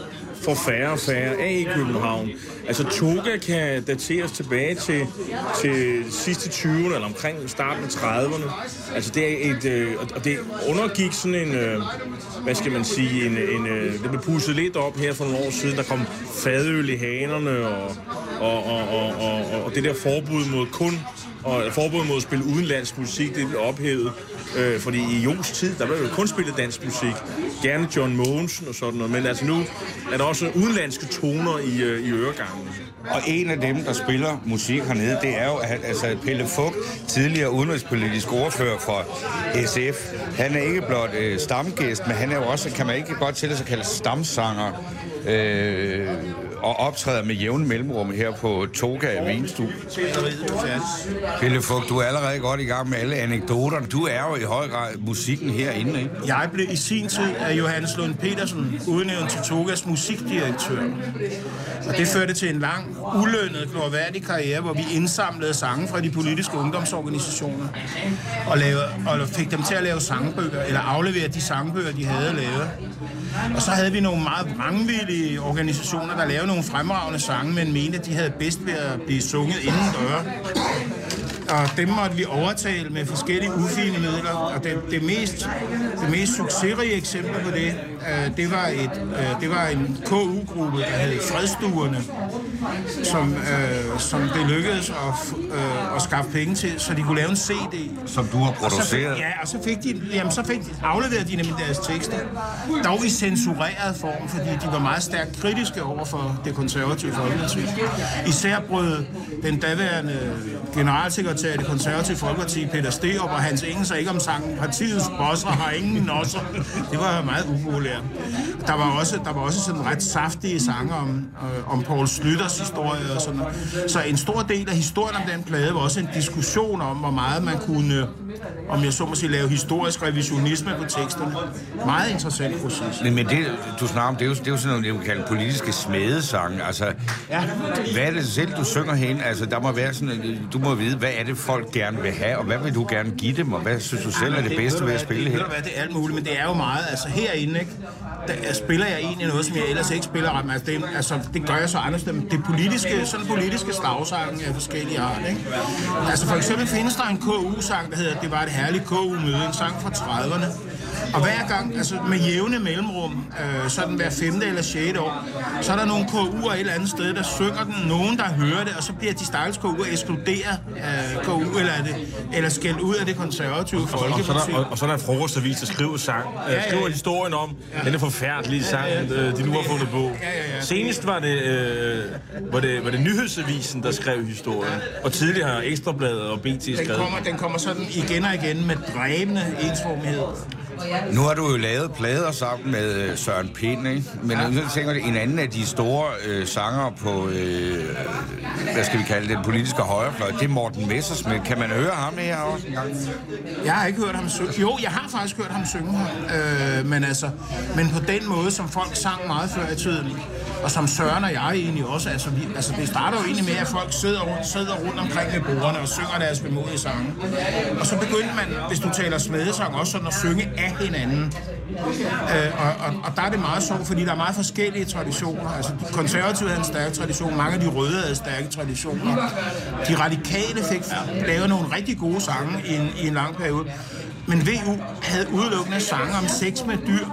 får færre og færre af i København. Altså Toga kan dateres tilbage til, til sidste tyverne, eller omkring starten af trediverne. Altså det er et, øh, og det undergik sådan en, øh, hvad skal man sige, en, en, øh, det blev pusset lidt op her for nogle år siden. Der kom fadøl i hanerne, og, og, og, og, og, og det der forbud mod kun og forbud mod at spille udenlandsk musik, det blev ophævet. Øh, fordi i Jos tid, der blev jo kun spillet dansk musik. Gerne John Mogensen og sådan noget. Men altså nu er der også udenlandske toner i, øh, i øregangen. Og en af dem, der spiller musik hernede, det er jo at, altså Pelle Fugt, tidligere udenrigspolitisk ordfører for S F. Han er ikke blot øh, stamgæst, men han er jo også, kan man ikke godt til sig kalde stamsanger. Øh, og optræder med jævne mellemrum her på Toga i Vinstue. Pelle Fugt, du er allerede godt i gang med alle anekdoterne. Du er jo i høj grad musikken herinde, ikke? Jeg blev i sin tid af Johannes Lund Petersen udnævnt til Togas musikdirektør. Og det førte til en lang, ulønnet, glorværdig karriere, hvor vi indsamlede sange fra de politiske ungdomsorganisationer og, lavede, og fik dem til at lave sangbøger, eller aflevere de sangbøger, de havde lavet. Og så havde vi nogle meget vrangvillige organisationer, der lavede nogle fremragende sange, men mente, at de havde bedst ved at blive sunget inden døre. Og dem måtte vi overtale med forskellige ufine midler. Og det, det, mest, det mest succesrige eksempel på det, øh, det, var et, øh, det var en K U-gruppe, der hed Fredstuerne, som, øh, som det lykkedes at, øh, at skaffe penge til, så de kunne lave en C D. Som du har produceret? Og så, ja, og så fik de, jamen, så fik de afleveret de nemlig deres tekster, dog i censureret form, fordi de var meget stærkt kritiske over for det konservative Folkeparti. Især brød den daværende generalsekretær i det konservative Folkeparti, Peter Sterup, og Hans Engels, ikke om sangen "Partiets bosser har ingen nosser". Det var meget upopulært. Der var også, der var også sådan ret saftige sange om, øh, om Poul Schlüters historie og sådan noget. Så en stor del af historien om den plade var også en diskussion om, hvor meget man kunne, om jeg så må sige, lave historisk revisionisme på teksterne. Meget interessant proces. Men det, du snakker om, det er jo, det er jo sådan noget, det man kalder politiske smedesange. Altså, ja. Hvad er det selv, du synger hen? Altså, der må være sådan, du må vide, hvad er det, folk gerne vil have, og hvad vil du gerne give dem, og hvad synes du selv er det bedste ved at spille her? Det er alt muligt, men det er jo meget, altså herinde, ikke? Der spiller jeg egentlig noget, som jeg ellers ikke spiller ret. Altså det, altså, det gør jeg så anders. Det politiske, sådan politiske slagsange af forskellige art, ikke? Altså for eksempel findes der en K U-sang, der hedder "Det var et herligt K U-møde", en sang fra trediverne. Og hver gang, altså med jævne mellemrum, øh, sådan hver femte eller sjette år, så er der nogle K U'er et eller andet sted, der synger den, nogen der hører det, og så bliver de stakkels K U'er ekskluderet af K U, eller, det, eller skældt ud af det konservative Folkeparti. Og, og, og så er der en frokostavis, der skriver sang. Ja, ja, ja. Skriver historien om ja. denne forfærdelige sang, ja, ja. de nu har fundet på. Ja, ja, ja. Senest var det, øh, var, det, var det Nyhedsavisen, der skrev historien. Og tidligere har Ekstrabladet og B T skrevet. Den kommer, den kommer sådan igen og igen med dræbende ensformighed. Nu har du jo lavet plader sammen med øh, Søren Pind, ikke? Men ja. Jeg tænker, en anden af de store øh, sanger på, øh, hvad skal vi kalde det, den politiske højrefløj, det er Morten Messerschmidt. Kan man høre ham her også en gang? Jeg har ikke hørt ham synge. Jo, jeg har faktisk hørt ham synge her. Øh, men altså, men på den måde, som folk sang meget før i tiden, og som Søren og jeg egentlig også, altså, vi, altså det starter jo egentlig med, at folk sidder, sidder rundt omkring ved bordene og synger deres bemodige sange. Og så begyndte man, hvis du taler smedesang, også sådan at synge af hinanden. Øh, og, og, og der er det meget sjovt, fordi der er meget forskellige traditioner. Altså, de konservative havde en stærk tradition, mange af de røde havde stærke traditioner. De radikale fik lavet nogle rigtig gode sange i en, i en lang periode. Men V U havde udelukkende sange om sex med dyr.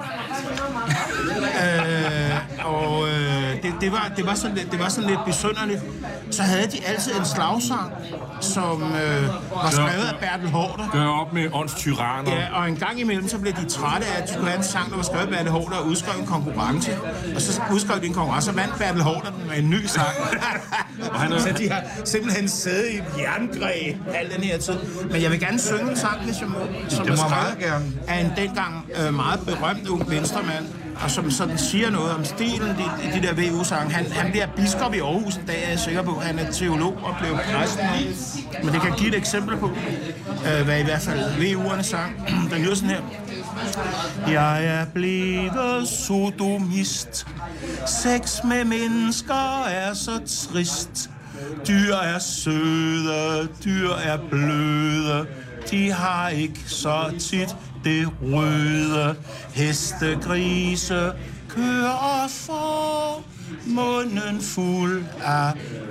øh, og øh, det, det, var, det, var sådan lidt, det var sådan lidt besynderligt. Så havde de altid en slagsang, som øh, var skrevet af Bertel Haarder. Gør op med åndstyranner. Ja, og en gang imellem, så blev de trætte af, at de skulle have en sang, der var skrevet af Bertel Haarder, og udskrev en konkurrence. Og så udskrev de en konkurrence, og vandt Bertel Haarder den med en ny sang. og han, så de har simpelthen siddet i et jerngræ al den her tid. Men jeg vil gerne synge en sang, hvis jeg må. Som det må meget gerne. Af en dengang øh, meget berømt ung venstremand, og som sådan siger noget om stilen, de, de der V U-sange. Han, han bliver biskop i Aarhus en dag, er jeg sikker på. Han er teolog og blev præst. Men det kan give et eksempel på, øh, hvad i hvert fald V U'erne sang. Den lyder sådan her. Jeg er blevet sodomist. Sex med mennesker er så trist. Dyr er søde, dyr er bløde. De har ikke så tit det røde. Heste, grise, kører for munden fuld af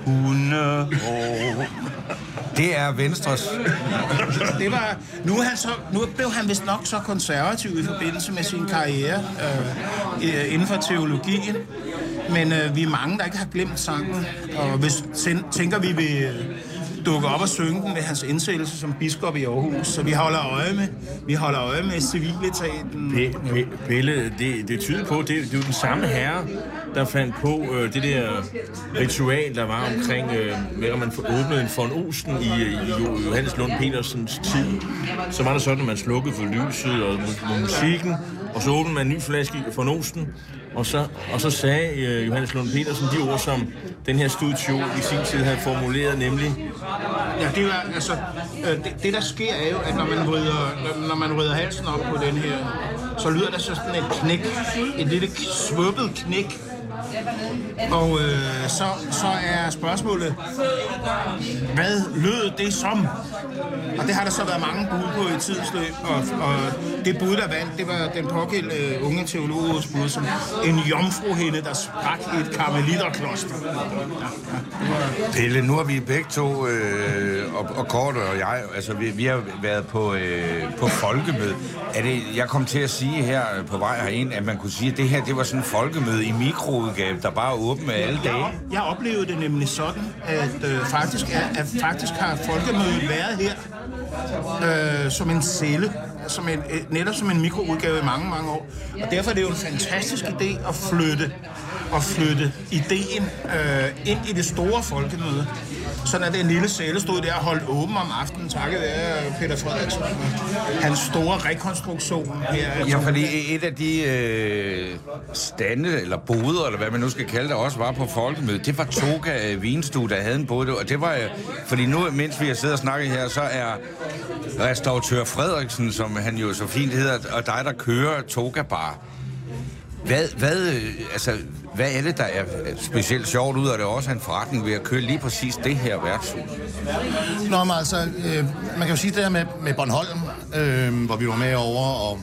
hundehår. Det er Venstres. Det var, nu, er han så, nu blev han vist nok så konservativ i forbindelse med sin karriere øh, inden for teologien. Men øh, vi er mange, der ikke har glemt sangen. Og hvis tænker vi vil dukke op og synge den ved hans indsættelse som biskop i Aarhus. Så vi holder øje med, vi holder øje med civiletaten. Pelle, det, det tyder på, det, det er jo den samme herre, der fandt på øh, det der ritual, der var omkring, øh, med at man åbnede en von Osten i, i Johannes Lund Petersens tid. Så var det sådan, at man slukkede for lyset og, og musikken, og så åbnede man en ny flaske von Osten, og så, og så sagde øh, Johannes Lund Petersen de ord, som den her studio i sin tid havde formuleret, nemlig... Ja, det er altså... Øh, det, det, der sker, er jo, at når man rydder, når man rydder halsen op på den her, så lyder der så sådan et knæk. Et lille svuppet knæk. Og øh, så, så er spørgsmålet, hvad lød det som? Og det har der så været mange bud på i tidsløb, og, og det bud, der vandt, det var den pågældende uh, unge teologisk bud, som en jomfruhinde, der sprak i et karmelitterkloster. Ja, ja, var... Pelle, nu har vi begge to, øh, og, og Kort og jeg, altså vi, vi har været på, øh, på folkemøde. Er det, jeg kom til at sige her på vej herind, at man kunne sige, at det her, det var sådan en folkemøde i mikroudgave, der bare er åben med alle dage. Jeg, jeg oplevede det nemlig sådan, at øh, faktisk, er, at faktisk har folkemødet været her øh, som en celle, som en, netop som en mikroudgave i mange, mange år. Og derfor er det jo en fantastisk idé at flytte, at flytte ideen øh, ind i det store folkemøde. Sådan at den lille celle stod der og holdt åben om aftenen, takket være Peter Frederiksen. Hans store rekonstruktion her. Ja, fordi et af de øh, stande, eller boder, eller hvad man nu skal kalde det, også var på folkemødet, det var Toga Vinstue, der havde en bod. Og det var, fordi nu, mens vi har siddet og snakket her, så er restauratør Frederiksen, som han jo så fint hedder, og dig, der kører Toga Bar. Hvad, hvad, altså, hvad er det, der er specielt sjovt ud af det også en forretning ved at køre lige præcis det her værtshus? Nå, men altså, øh, man kan jo sige det her med, med Bornholm, øh, hvor vi var med over, og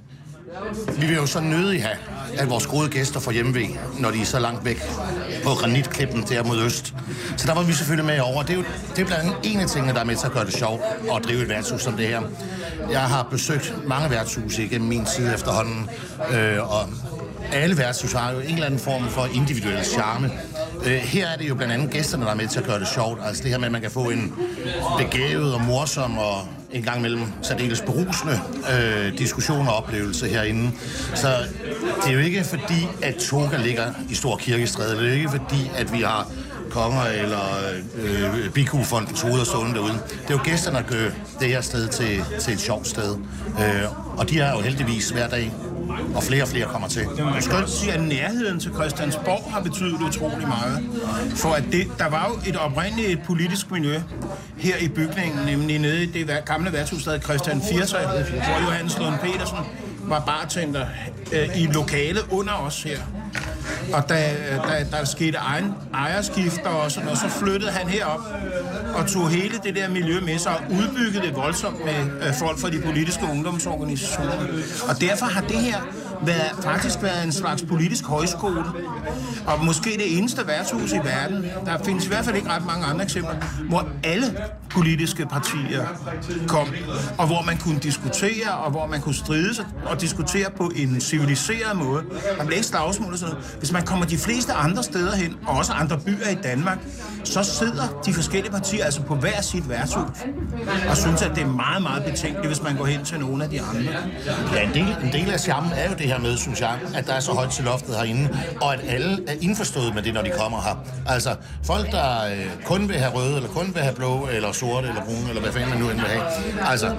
vi vil jo så nødig have, at vores gode gæster får hjemmevæg, når de er så langt væk på granitklippen der mod øst. Så der var vi selvfølgelig med over. Det er jo det er blandt andet en af tingene, der er med til at gøre det sjovt at drive et værtshus som det her. Jeg har besøgt mange værtshuse igennem min tid efterhånden, øh, og alle værtshus har jo en eller anden form for individuel charme. Uh, her er det jo blandt andet gæsterne, der er med til at gøre det sjovt. Altså det her med, at man kan få en begavet og morsom og en gang imellem særdeles berusende uh, diskussion og oplevelse herinde. Så det er jo ikke fordi, at Toga ligger i Stor Kirkestræde. Det er jo ikke fordi, at vi har konger eller øh, Bikuhfondens hoveder stående derude. Det er jo gæsterne, der gør det her sted til, til et sjovt sted. Uh, og de er jo heldigvis hver dag. Og flere og flere kommer til. Jeg skal godt sige, at nærheden til Christiansborg har betydet utrolig meget. For at det, der var jo et oprindeligt politisk miljø her i bygningen, nemlig nede i det gamle værtshus, der hed Christian Firsa, hvor Johannes Lund Petersen var bartender øh, i lokale under os her. Og da, da der skete egen ejerskifter og sådan noget, så flyttede han herop og tog hele det der miljø med sig og udbyggede det voldsomt med øh, folk fra de politiske ungdomsorganisationer. Og derfor har det her været, faktisk været en slags politisk højskole. Og måske det eneste værtshus i verden, der findes i hvert fald ikke ret mange andre eksempler, hvor alle politiske partier kom, og hvor man kunne diskutere, og hvor man kunne stride sig og diskutere på en civiliseret måde. Man blev ikke slagsmål og sådan noget. Hvis man kommer de fleste andre steder hen, og også andre byer i Danmark, så sidder de forskellige partier altså på hver sit værtshus, og synes, at det er meget, meget betænkeligt, hvis man går hen til nogle af de andre. Ja, en del, en del af charmen er jo det her med, synes jeg, at der er så højt til loftet herinde, og at alle er indforstået med det, når de kommer her. Altså, folk, der øh, kun vil have røde, eller kun vil have blå, eller sorte, eller brune, eller hvad fanden man nu end vil have, altså,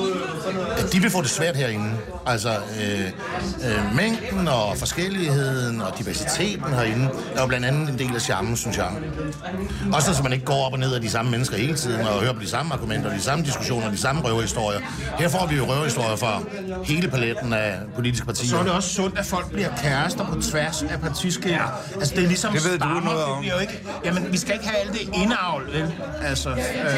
de vil få det svært herinde. Altså, øh, øh, mængden og forskelligheden og diversiteten herinde er jo blandt andet en del af charmen, synes jeg. Også så man ikke går op og ned af de samme mennesker hele tiden og hører på de samme argumenter, de samme diskussioner, de samme røverhistorier. Her får vi jo røverhistorier fra hele paletten af politiske partier. Så er det også sundt, at folk bliver kærester på tværs af partiskæld. Ja. Altså, det er ligesom det ved stammer, du noget om. Det bliver jo ikke... Jamen, vi skal ikke have alt det indavl, vel? Altså, øh,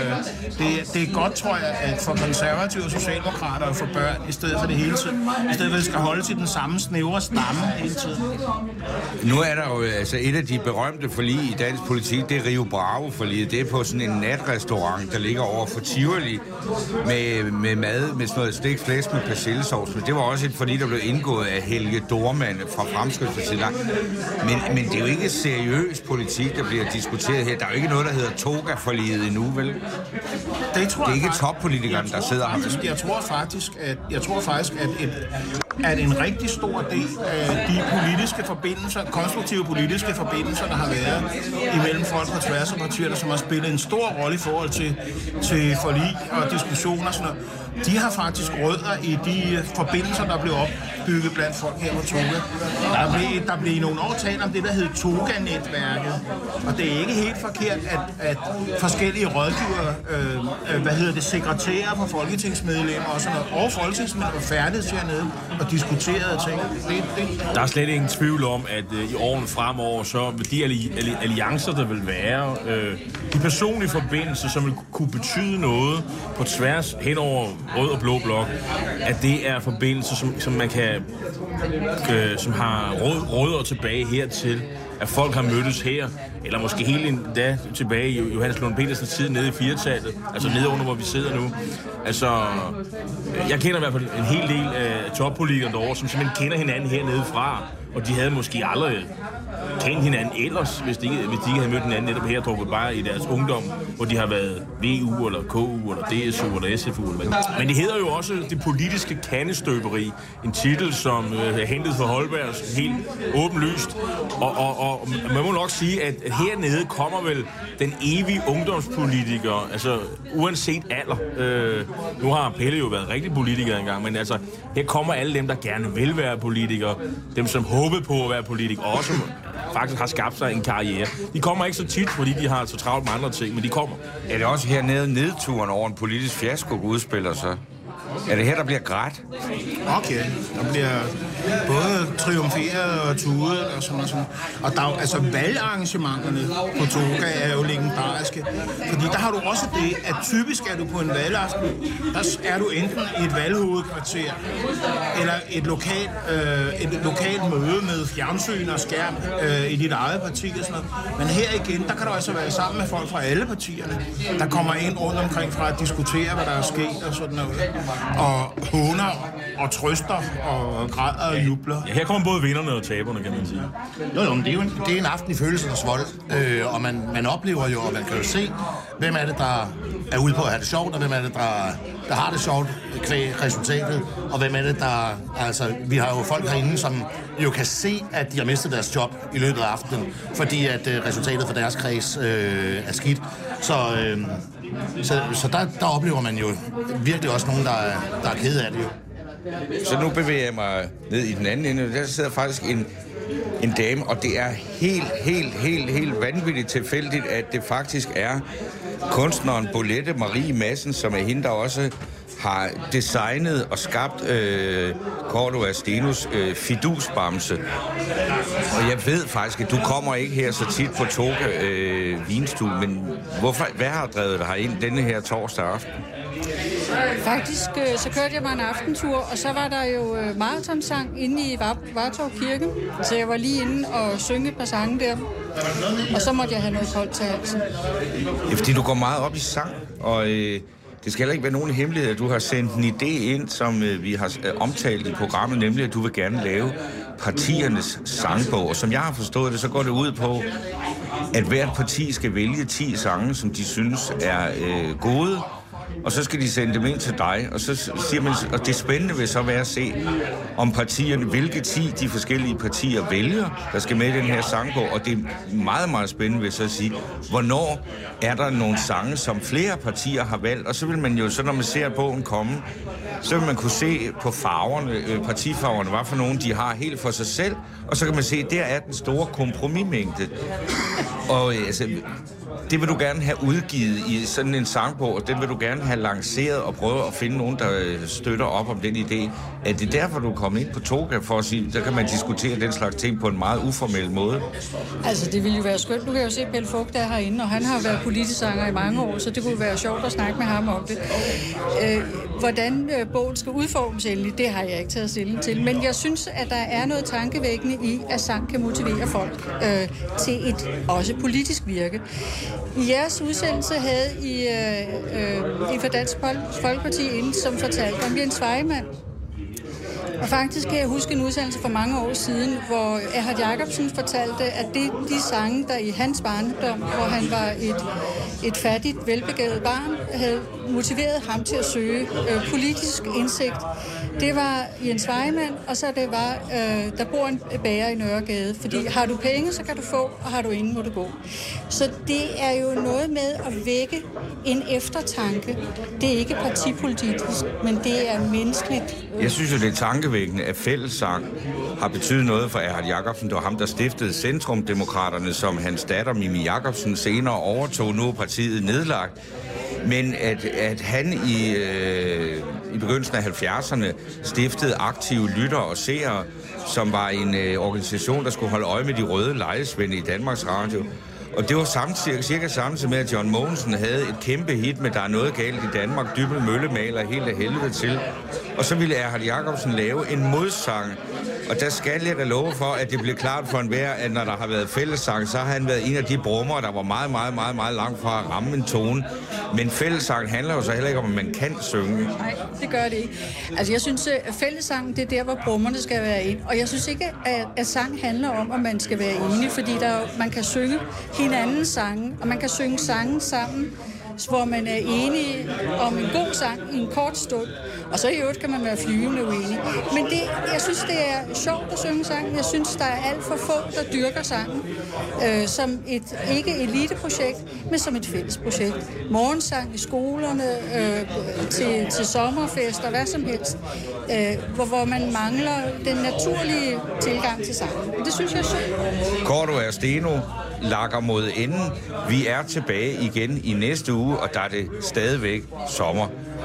det, det er godt, tror jeg, at for konservative og socialdemokrater at få børn, i stedet for det hele tiden. I stedet for, at det skal holde til den samme snævre stamme hele tiden. Nu er der jo altså et af de berømte forlig i dansk politik, det er Rio Bravo-forliget. Det er på sådan en natrestaurant, der ligger over for Tivoli, med, med mad, med sådan noget stegt flæsk med persillesovs. Men det var også et forlig, der blev indgået af Helge Dormann fra Fremskridtspartiet. Men, men det er jo ikke seriøs politik, der bliver diskuteret her. Der er jo ikke noget, der hedder Toga-forliget endnu, vel? Det, tror det er ikke faktisk, toppolitikerne, der sidder faktisk, her. Jeg tror faktisk, at, jeg tror faktisk, at, et, at en rigtig stor del af de politiske forbindelser, konstruktive politiske forbindelser, der har været imellem folk på tværs af partierne, som har spillet en stor rolle i forhold til, til forlig og diskussioner og sådan noget, de har faktisk rødder i de forbindelser, der blev opbygget blandt folk her på Toga. Der blev, der blev i nogle år talt om det, der hed Toga-netværket. Og det er ikke helt forkert, at, at forskellige rådgivere, øh, hvad hedder det, sekretærer for folketingsmedlemmer og sådan noget, og folketingsmedlemmer færdes hernede og diskuterede ting. Det, det. Der er slet ingen tvivl om, at øh, i årene fremover, så vil de alli- alli- alliancer, der vil være, øh, de personlige forbindelser, som vil kunne betyde noget på tværs hen over rød og blå blok, at det er forbindelser, som, som man kan, øh, som har råd, råder tilbage hertil, at folk har mødtes her, eller måske helt endda tilbage i Johannes Lund Petersens tid nede i firetallet, altså nede under, hvor vi sidder nu. Altså, jeg kender i hvert fald en hel del af toppolitikere derovre, som simpelthen kender hinanden hernede fra, og de havde måske aldrig kendt hinanden ellers, hvis de, ikke, hvis de ikke havde mødt hinanden netop her, drukket bare i deres ungdom, hvor de har været V U, eller K U, eller D S U, eller S F U. Eller men det hedder jo også det politiske kandestøberi, en titel, som øh, er hentet fra Holbergs helt åbenlyst. Og, og, og man må nok sige, at hernede kommer vel den evige ungdomspolitiker, altså uanset alder. Øh, nu har Pelle jo været rigtig politiker engang, men altså, her kommer alle dem, der gerne vil være politikere, dem som håbede på at være politikere, og også faktisk har skabt sig en karriere. De kommer ikke så tit, fordi de har så travlt med andre ting, men de kommer. Er det også hernede nedturen over en politisk fiasko udspiller sig? Er det her, der bliver grædt? Okay, der bliver både triumferet og tudet og sådan og sådan. Og der, altså valgarrangementerne på Toga er jo legendariske. Fordi der har du også det, at typisk er du på en valgaften, der er du enten i et valghovedkvarter, eller et lokalt, øh, et lokalt møde med fjernsyn og skærm øh, i dit eget parti og sådan noget. Men her igen, der kan du altså være sammen med folk fra alle partierne, der kommer ind rundt omkring fra at diskutere, hvad der er sket og sådan noget. Og håner og trøster og græder og jubler. Ja, her kommer både vinderne og taberne, kan man sige. Jo, jo, men det er jo en, det er en aften i følelsernes vold, øh, og man, man oplever jo, og man kan jo se, hvem er det, der er ude på at have det sjovt, og hvem er det, der, der har det sjovt kvæg resultatet, og hvem er det, der... Altså, vi har jo folk herinde, som jo kan se, at de har mistet deres job i løbet af aftenen, fordi at øh, resultatet for deres kreds øh, er skidt. Så... Øh, Så, så der, der oplever man jo virkelig også nogen, der er, der er ked af det jo. Så nu bevæger jeg mig ned i den anden ende. Der sidder faktisk en, en dame, og det er helt, helt, helt, helt vanvittigt tilfældigt, at det faktisk er kunstneren Bolette Marie Madsen, som er hende, der også har designet og skabt øh, Cordua Stenus øh, fidusbamse. Og jeg ved faktisk, at du kommer ikke her så tit på Toga øh, vinstue, men hvorfor, hvad har drevet dig herind denne her torsdag aften? Faktisk øh, så kørte jeg mig en aftentur, og så var der jo øh, maratonsang inde i Var- Vartov Kirke, så jeg var lige inde og synge et par sange der. Og så måtte jeg have noget koldt til halsen. Ja, fordi du går meget op i sang, og øh, det skal heller ikke være nogen hemmelighed, at du har sendt en idé ind, som øh, vi har øh, omtalt i programmet, nemlig at du vil gerne lave partiernes sangbog. Og som jeg har forstået det, så går det ud på, at hvert parti skal vælge ti sange, som de synes er øh, gode, og så skal de sende dem ind til dig, og så siger man, og det spændende vil så være at se, om partierne, hvilke ti de forskellige partier vælger, der skal med i den her sangbog, og det er meget, meget spændende vil så at sige, hvornår er der nogle sange, som flere partier har valgt, og så vil man jo, så når man ser bogen komme, så vil man kunne se på farverne, øh, partifarverne, hvad for nogle de har helt for sig selv, og så kan man se, der er den store kompromismængde. Og øh, altså, det vil du gerne have udgivet i sådan en sangbog, og den vil du gerne have lanceret og prøvet at finde nogen, der støtter op om den idé. Er det derfor, du er kommet ind på Toga for at sige, der kan man diskutere den slags ting på en meget uformel måde? Altså, det ville jo være skønt. Nu kan jeg jo se Pelle Fugt der herinde, og han har været politisk sanger i mange år, så det kunne være sjovt at snakke med ham om det. Øh, hvordan øh, bogen skal udformes endelig, det har jeg ikke taget stilling til. Men jeg synes, at der er noget tankevækkende i, at sang kan motivere folk øh, til et også politisk virke. I jeres udsendelse havde I øh, øh, I for Dansk Folkeparti inde, som fortalte om Jens Vejmand. Og faktisk kan jeg huske en udsendelse for mange år siden, hvor Erhard Jacobsen fortalte, at det, de sange, der i hans barndom, hvor han var et, et fattigt, velbegavet barn, havde motiveret ham til at søge øh, politisk indsigt. Det var Jens Vejmand, og så det var, øh, der bor en bager i Nørregade. Fordi har du penge, så kan du få, og har du ingen, må du gå. Så det er jo noget med at vække en eftertanke. Det er ikke partipolitisk, men det er menneskeligt. Jeg synes jo, det er tankevækkende, at fællessang har betydet noget for Erhard Jacobsen. Det var ham, der stiftede Centrumdemokraterne, som hans datter Mimi Jacobsen senere overtog. Nu er partiet nedlagt. Men at, at han i, øh, i begyndelsen af halvfjerdserne stiftede aktive lyttere og seere, som var en øh, organisation, der skulle holde øje med de røde lejesvende i Danmarks Radio. Og det var samtidig, cirka samtidig med, at John Mogensen havde et kæmpe hit med Der er noget galt i Danmark, Dybbel Mølle maler helt af helvede til. Og så ville Erhard Jacobsen lave en modsang. Og der skal jeg da love for, at det blev klart for enhver, at når der har været fællessang, så har han været en af de brummer, der var meget, meget, meget, meget langt fra at ramme en tone. Men fællessang handler jo så heller ikke om, at man kan synge. Nej, det gør det ikke. Altså jeg synes, at fællessang, det er der, hvor brummerne skal være ind. Og jeg synes ikke, at, at sang handler om, at man skal være enig, fordi der, man kan synge hinandens sange, og man kan synge sange sammen, hvor man er enige om en god sang i en kort stund, og så i øvrigt kan man være flyvende uenig. Men det, jeg synes, det er sjovt at synge sang. Jeg synes, der er alt for få, der dyrker sangen øh, som et ikke eliteprojekt, men som et fælles projekt. Morgensang i skolerne, øh, til, til sommerfester, hvad som helst, øh, hvor, hvor man mangler den naturlige tilgang til sangen. Det synes jeg er synd. Korto og Steno lakker mod enden. Vi er tilbage igen i næste uge, og der er det stadigvæk sommer.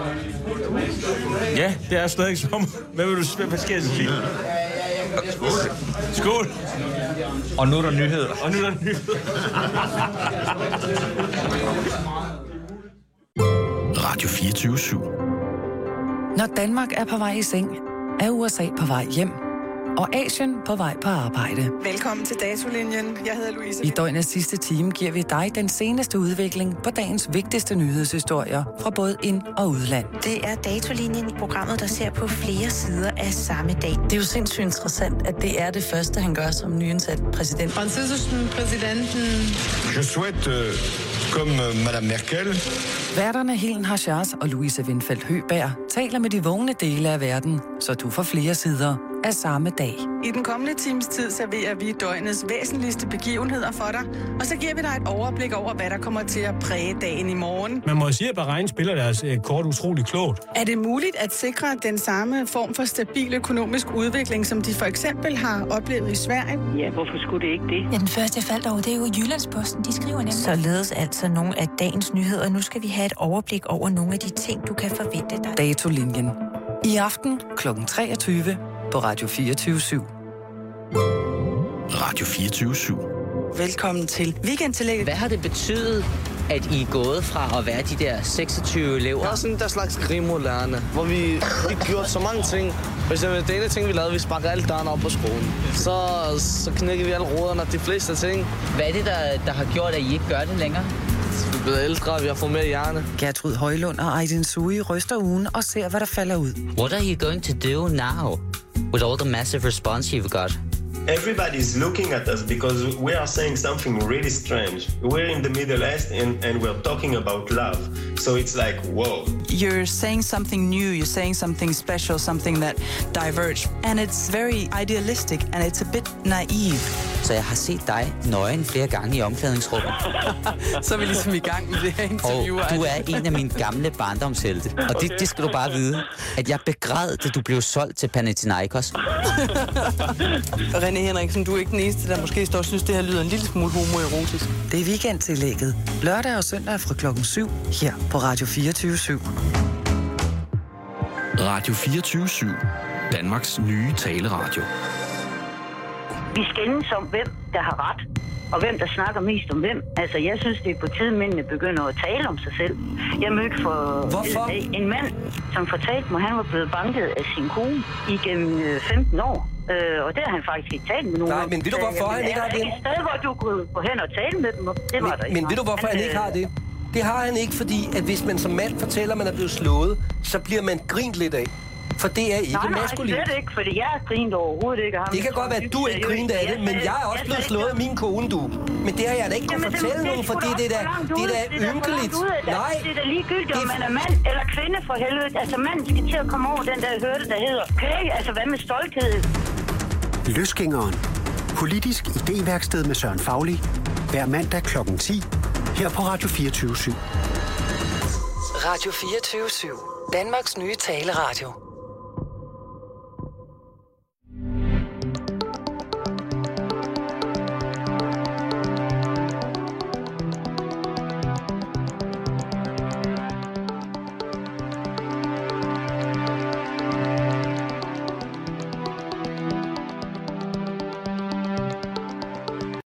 Ja, det er stadig sommer. Hvad vil du hvad skal jeg sige? Skål. Skål. Og nu er der nyheder. Og nu er der nyheder. Radio fireogtyve syv. Når Danmark er på vej i seng, er U S A på vej hjem. Og Asien på vej på arbejde. Velkommen til Datolinjen. Jeg hedder Louise. I døgnets sidste time giver vi dig den seneste udvikling på dagens vigtigste nyhedshistorier fra både ind- og udland. Det er Datolinjen, programmet, der ser på flere sider af samme dag. Det er jo sindssygt interessant, at det er det første, han gør som nyansat præsident. Franzøsischen præsidenten. Je souhaite, euh, comme Madame Merkel. Værterne Helen Hachars og Louise Windfeldt Høgberg taler med de vågne dele af verden, så du får flere sider af samme dag. I den kommende times tid serverer vi døgnets væsentligste begivenheder for dig, og så giver vi dig et overblik over, hvad der kommer til at præge dagen i morgen. Man må sige, at Bahrain spiller deres kort utrolig klogt. Er det muligt at sikre den samme form for stabil økonomisk udvikling, som de for eksempel har oplevet i Sverige? Ja, hvorfor skulle det ikke det? Ja, den første, jeg faldt over, det er jo Jyllandsposten. De skriver nemlig. Således altså nogle af dagens nyheder. Nu skal vi have et overblik over nogle af de ting, du kan forvente dig. Datolinjen. I aften klokken treogtyve på Radio fireogtyve syv. Radio fireogtyve syv. Velkommen til Weekendtillægget. Hvad har det betydet, at I er gået fra at være de der seksogtyve elever? Det var sådan der slags grimolærerne, hvor vi, vi gjorde så mange ting. For eksempel, det ene ting, vi lavede, vi sparkede alle dørene op på skolen. Så, så knækkede vi alle ruderne og de fleste ting. Hvad er det, der, der har gjort, at I ikke gør det længere? Vi er blevet ældre, vi har fået mere hjerne. Gertrud Højlund og Aydin Sui ryster ugen og ser, hvad der falder ud. What are you going to do now with all the massive response you've got? Everybody's looking at us because we are saying something really strange. We're in the Middle East and, and we're talking about love. So it's like, whoa. You're saying something new, you're saying something special, something that diverges. And it's very idealistic and it's a bit naive. så jeg har set dig nøgen flere gange i omklædningsrummet. Så er vi ligesom i gang med det her interview. Og du er en af mine gamle barndomshelte. Og det, det skal du bare vide, at jeg begræd, da du blev solgt til Panathinaikos. René Henriksen, du er ikke den eneste, der måske står og synes, det her lyder en lille smule homoerotisk. Det er weekendtillægget. Lørdag og søndag fra klokken syv her på Radio fireogtyve syv. Radio fireogtyve syv. Danmarks nye taleradio. Vi skændes om, hvem der har ret, og hvem der snakker mest om hvem. Altså, jeg synes, det er på tide, mændene begynder at tale om sig selv. Jeg mødte for en mand, som fortalte mig, at han var blevet banket af sin kone igennem femten år. Øh, og det har han faktisk ikke talt med nogen. Nej, men ved du, hvorfor han ikke har det? Er der ikke et sted, hvor du kunne gå hen og tale med dem? Det var men, der ikke. Men ved du, hvorfor han, han ikke har det? Det har han ikke, fordi at hvis man som mand fortæller, at man er blevet slået, så bliver man grint lidt af. For det er ikke nej, nej, maskulint. Nej, slet ikke, fordi jeg er grint overhovedet ikke. Det kan godt være, at du ikke grint af det, men jeg er også blevet slået af min kone, du. Men det har jeg da ikke kunnet fortælle nogen, for det er da ynkeligt. Nej. Det er da ligegyldigt, om man er mand eller kvinde for helvede. Altså, manden skal til at komme over den der hørte, der hedder okay, altså hvad med stolthed? Løsgængeren. Politisk idéværksted med Søren Fauli. Hver mandag klokken ti. Her på Radio fireogtyve syv. Radio fireogtyve syv. Danmarks nye taleradio.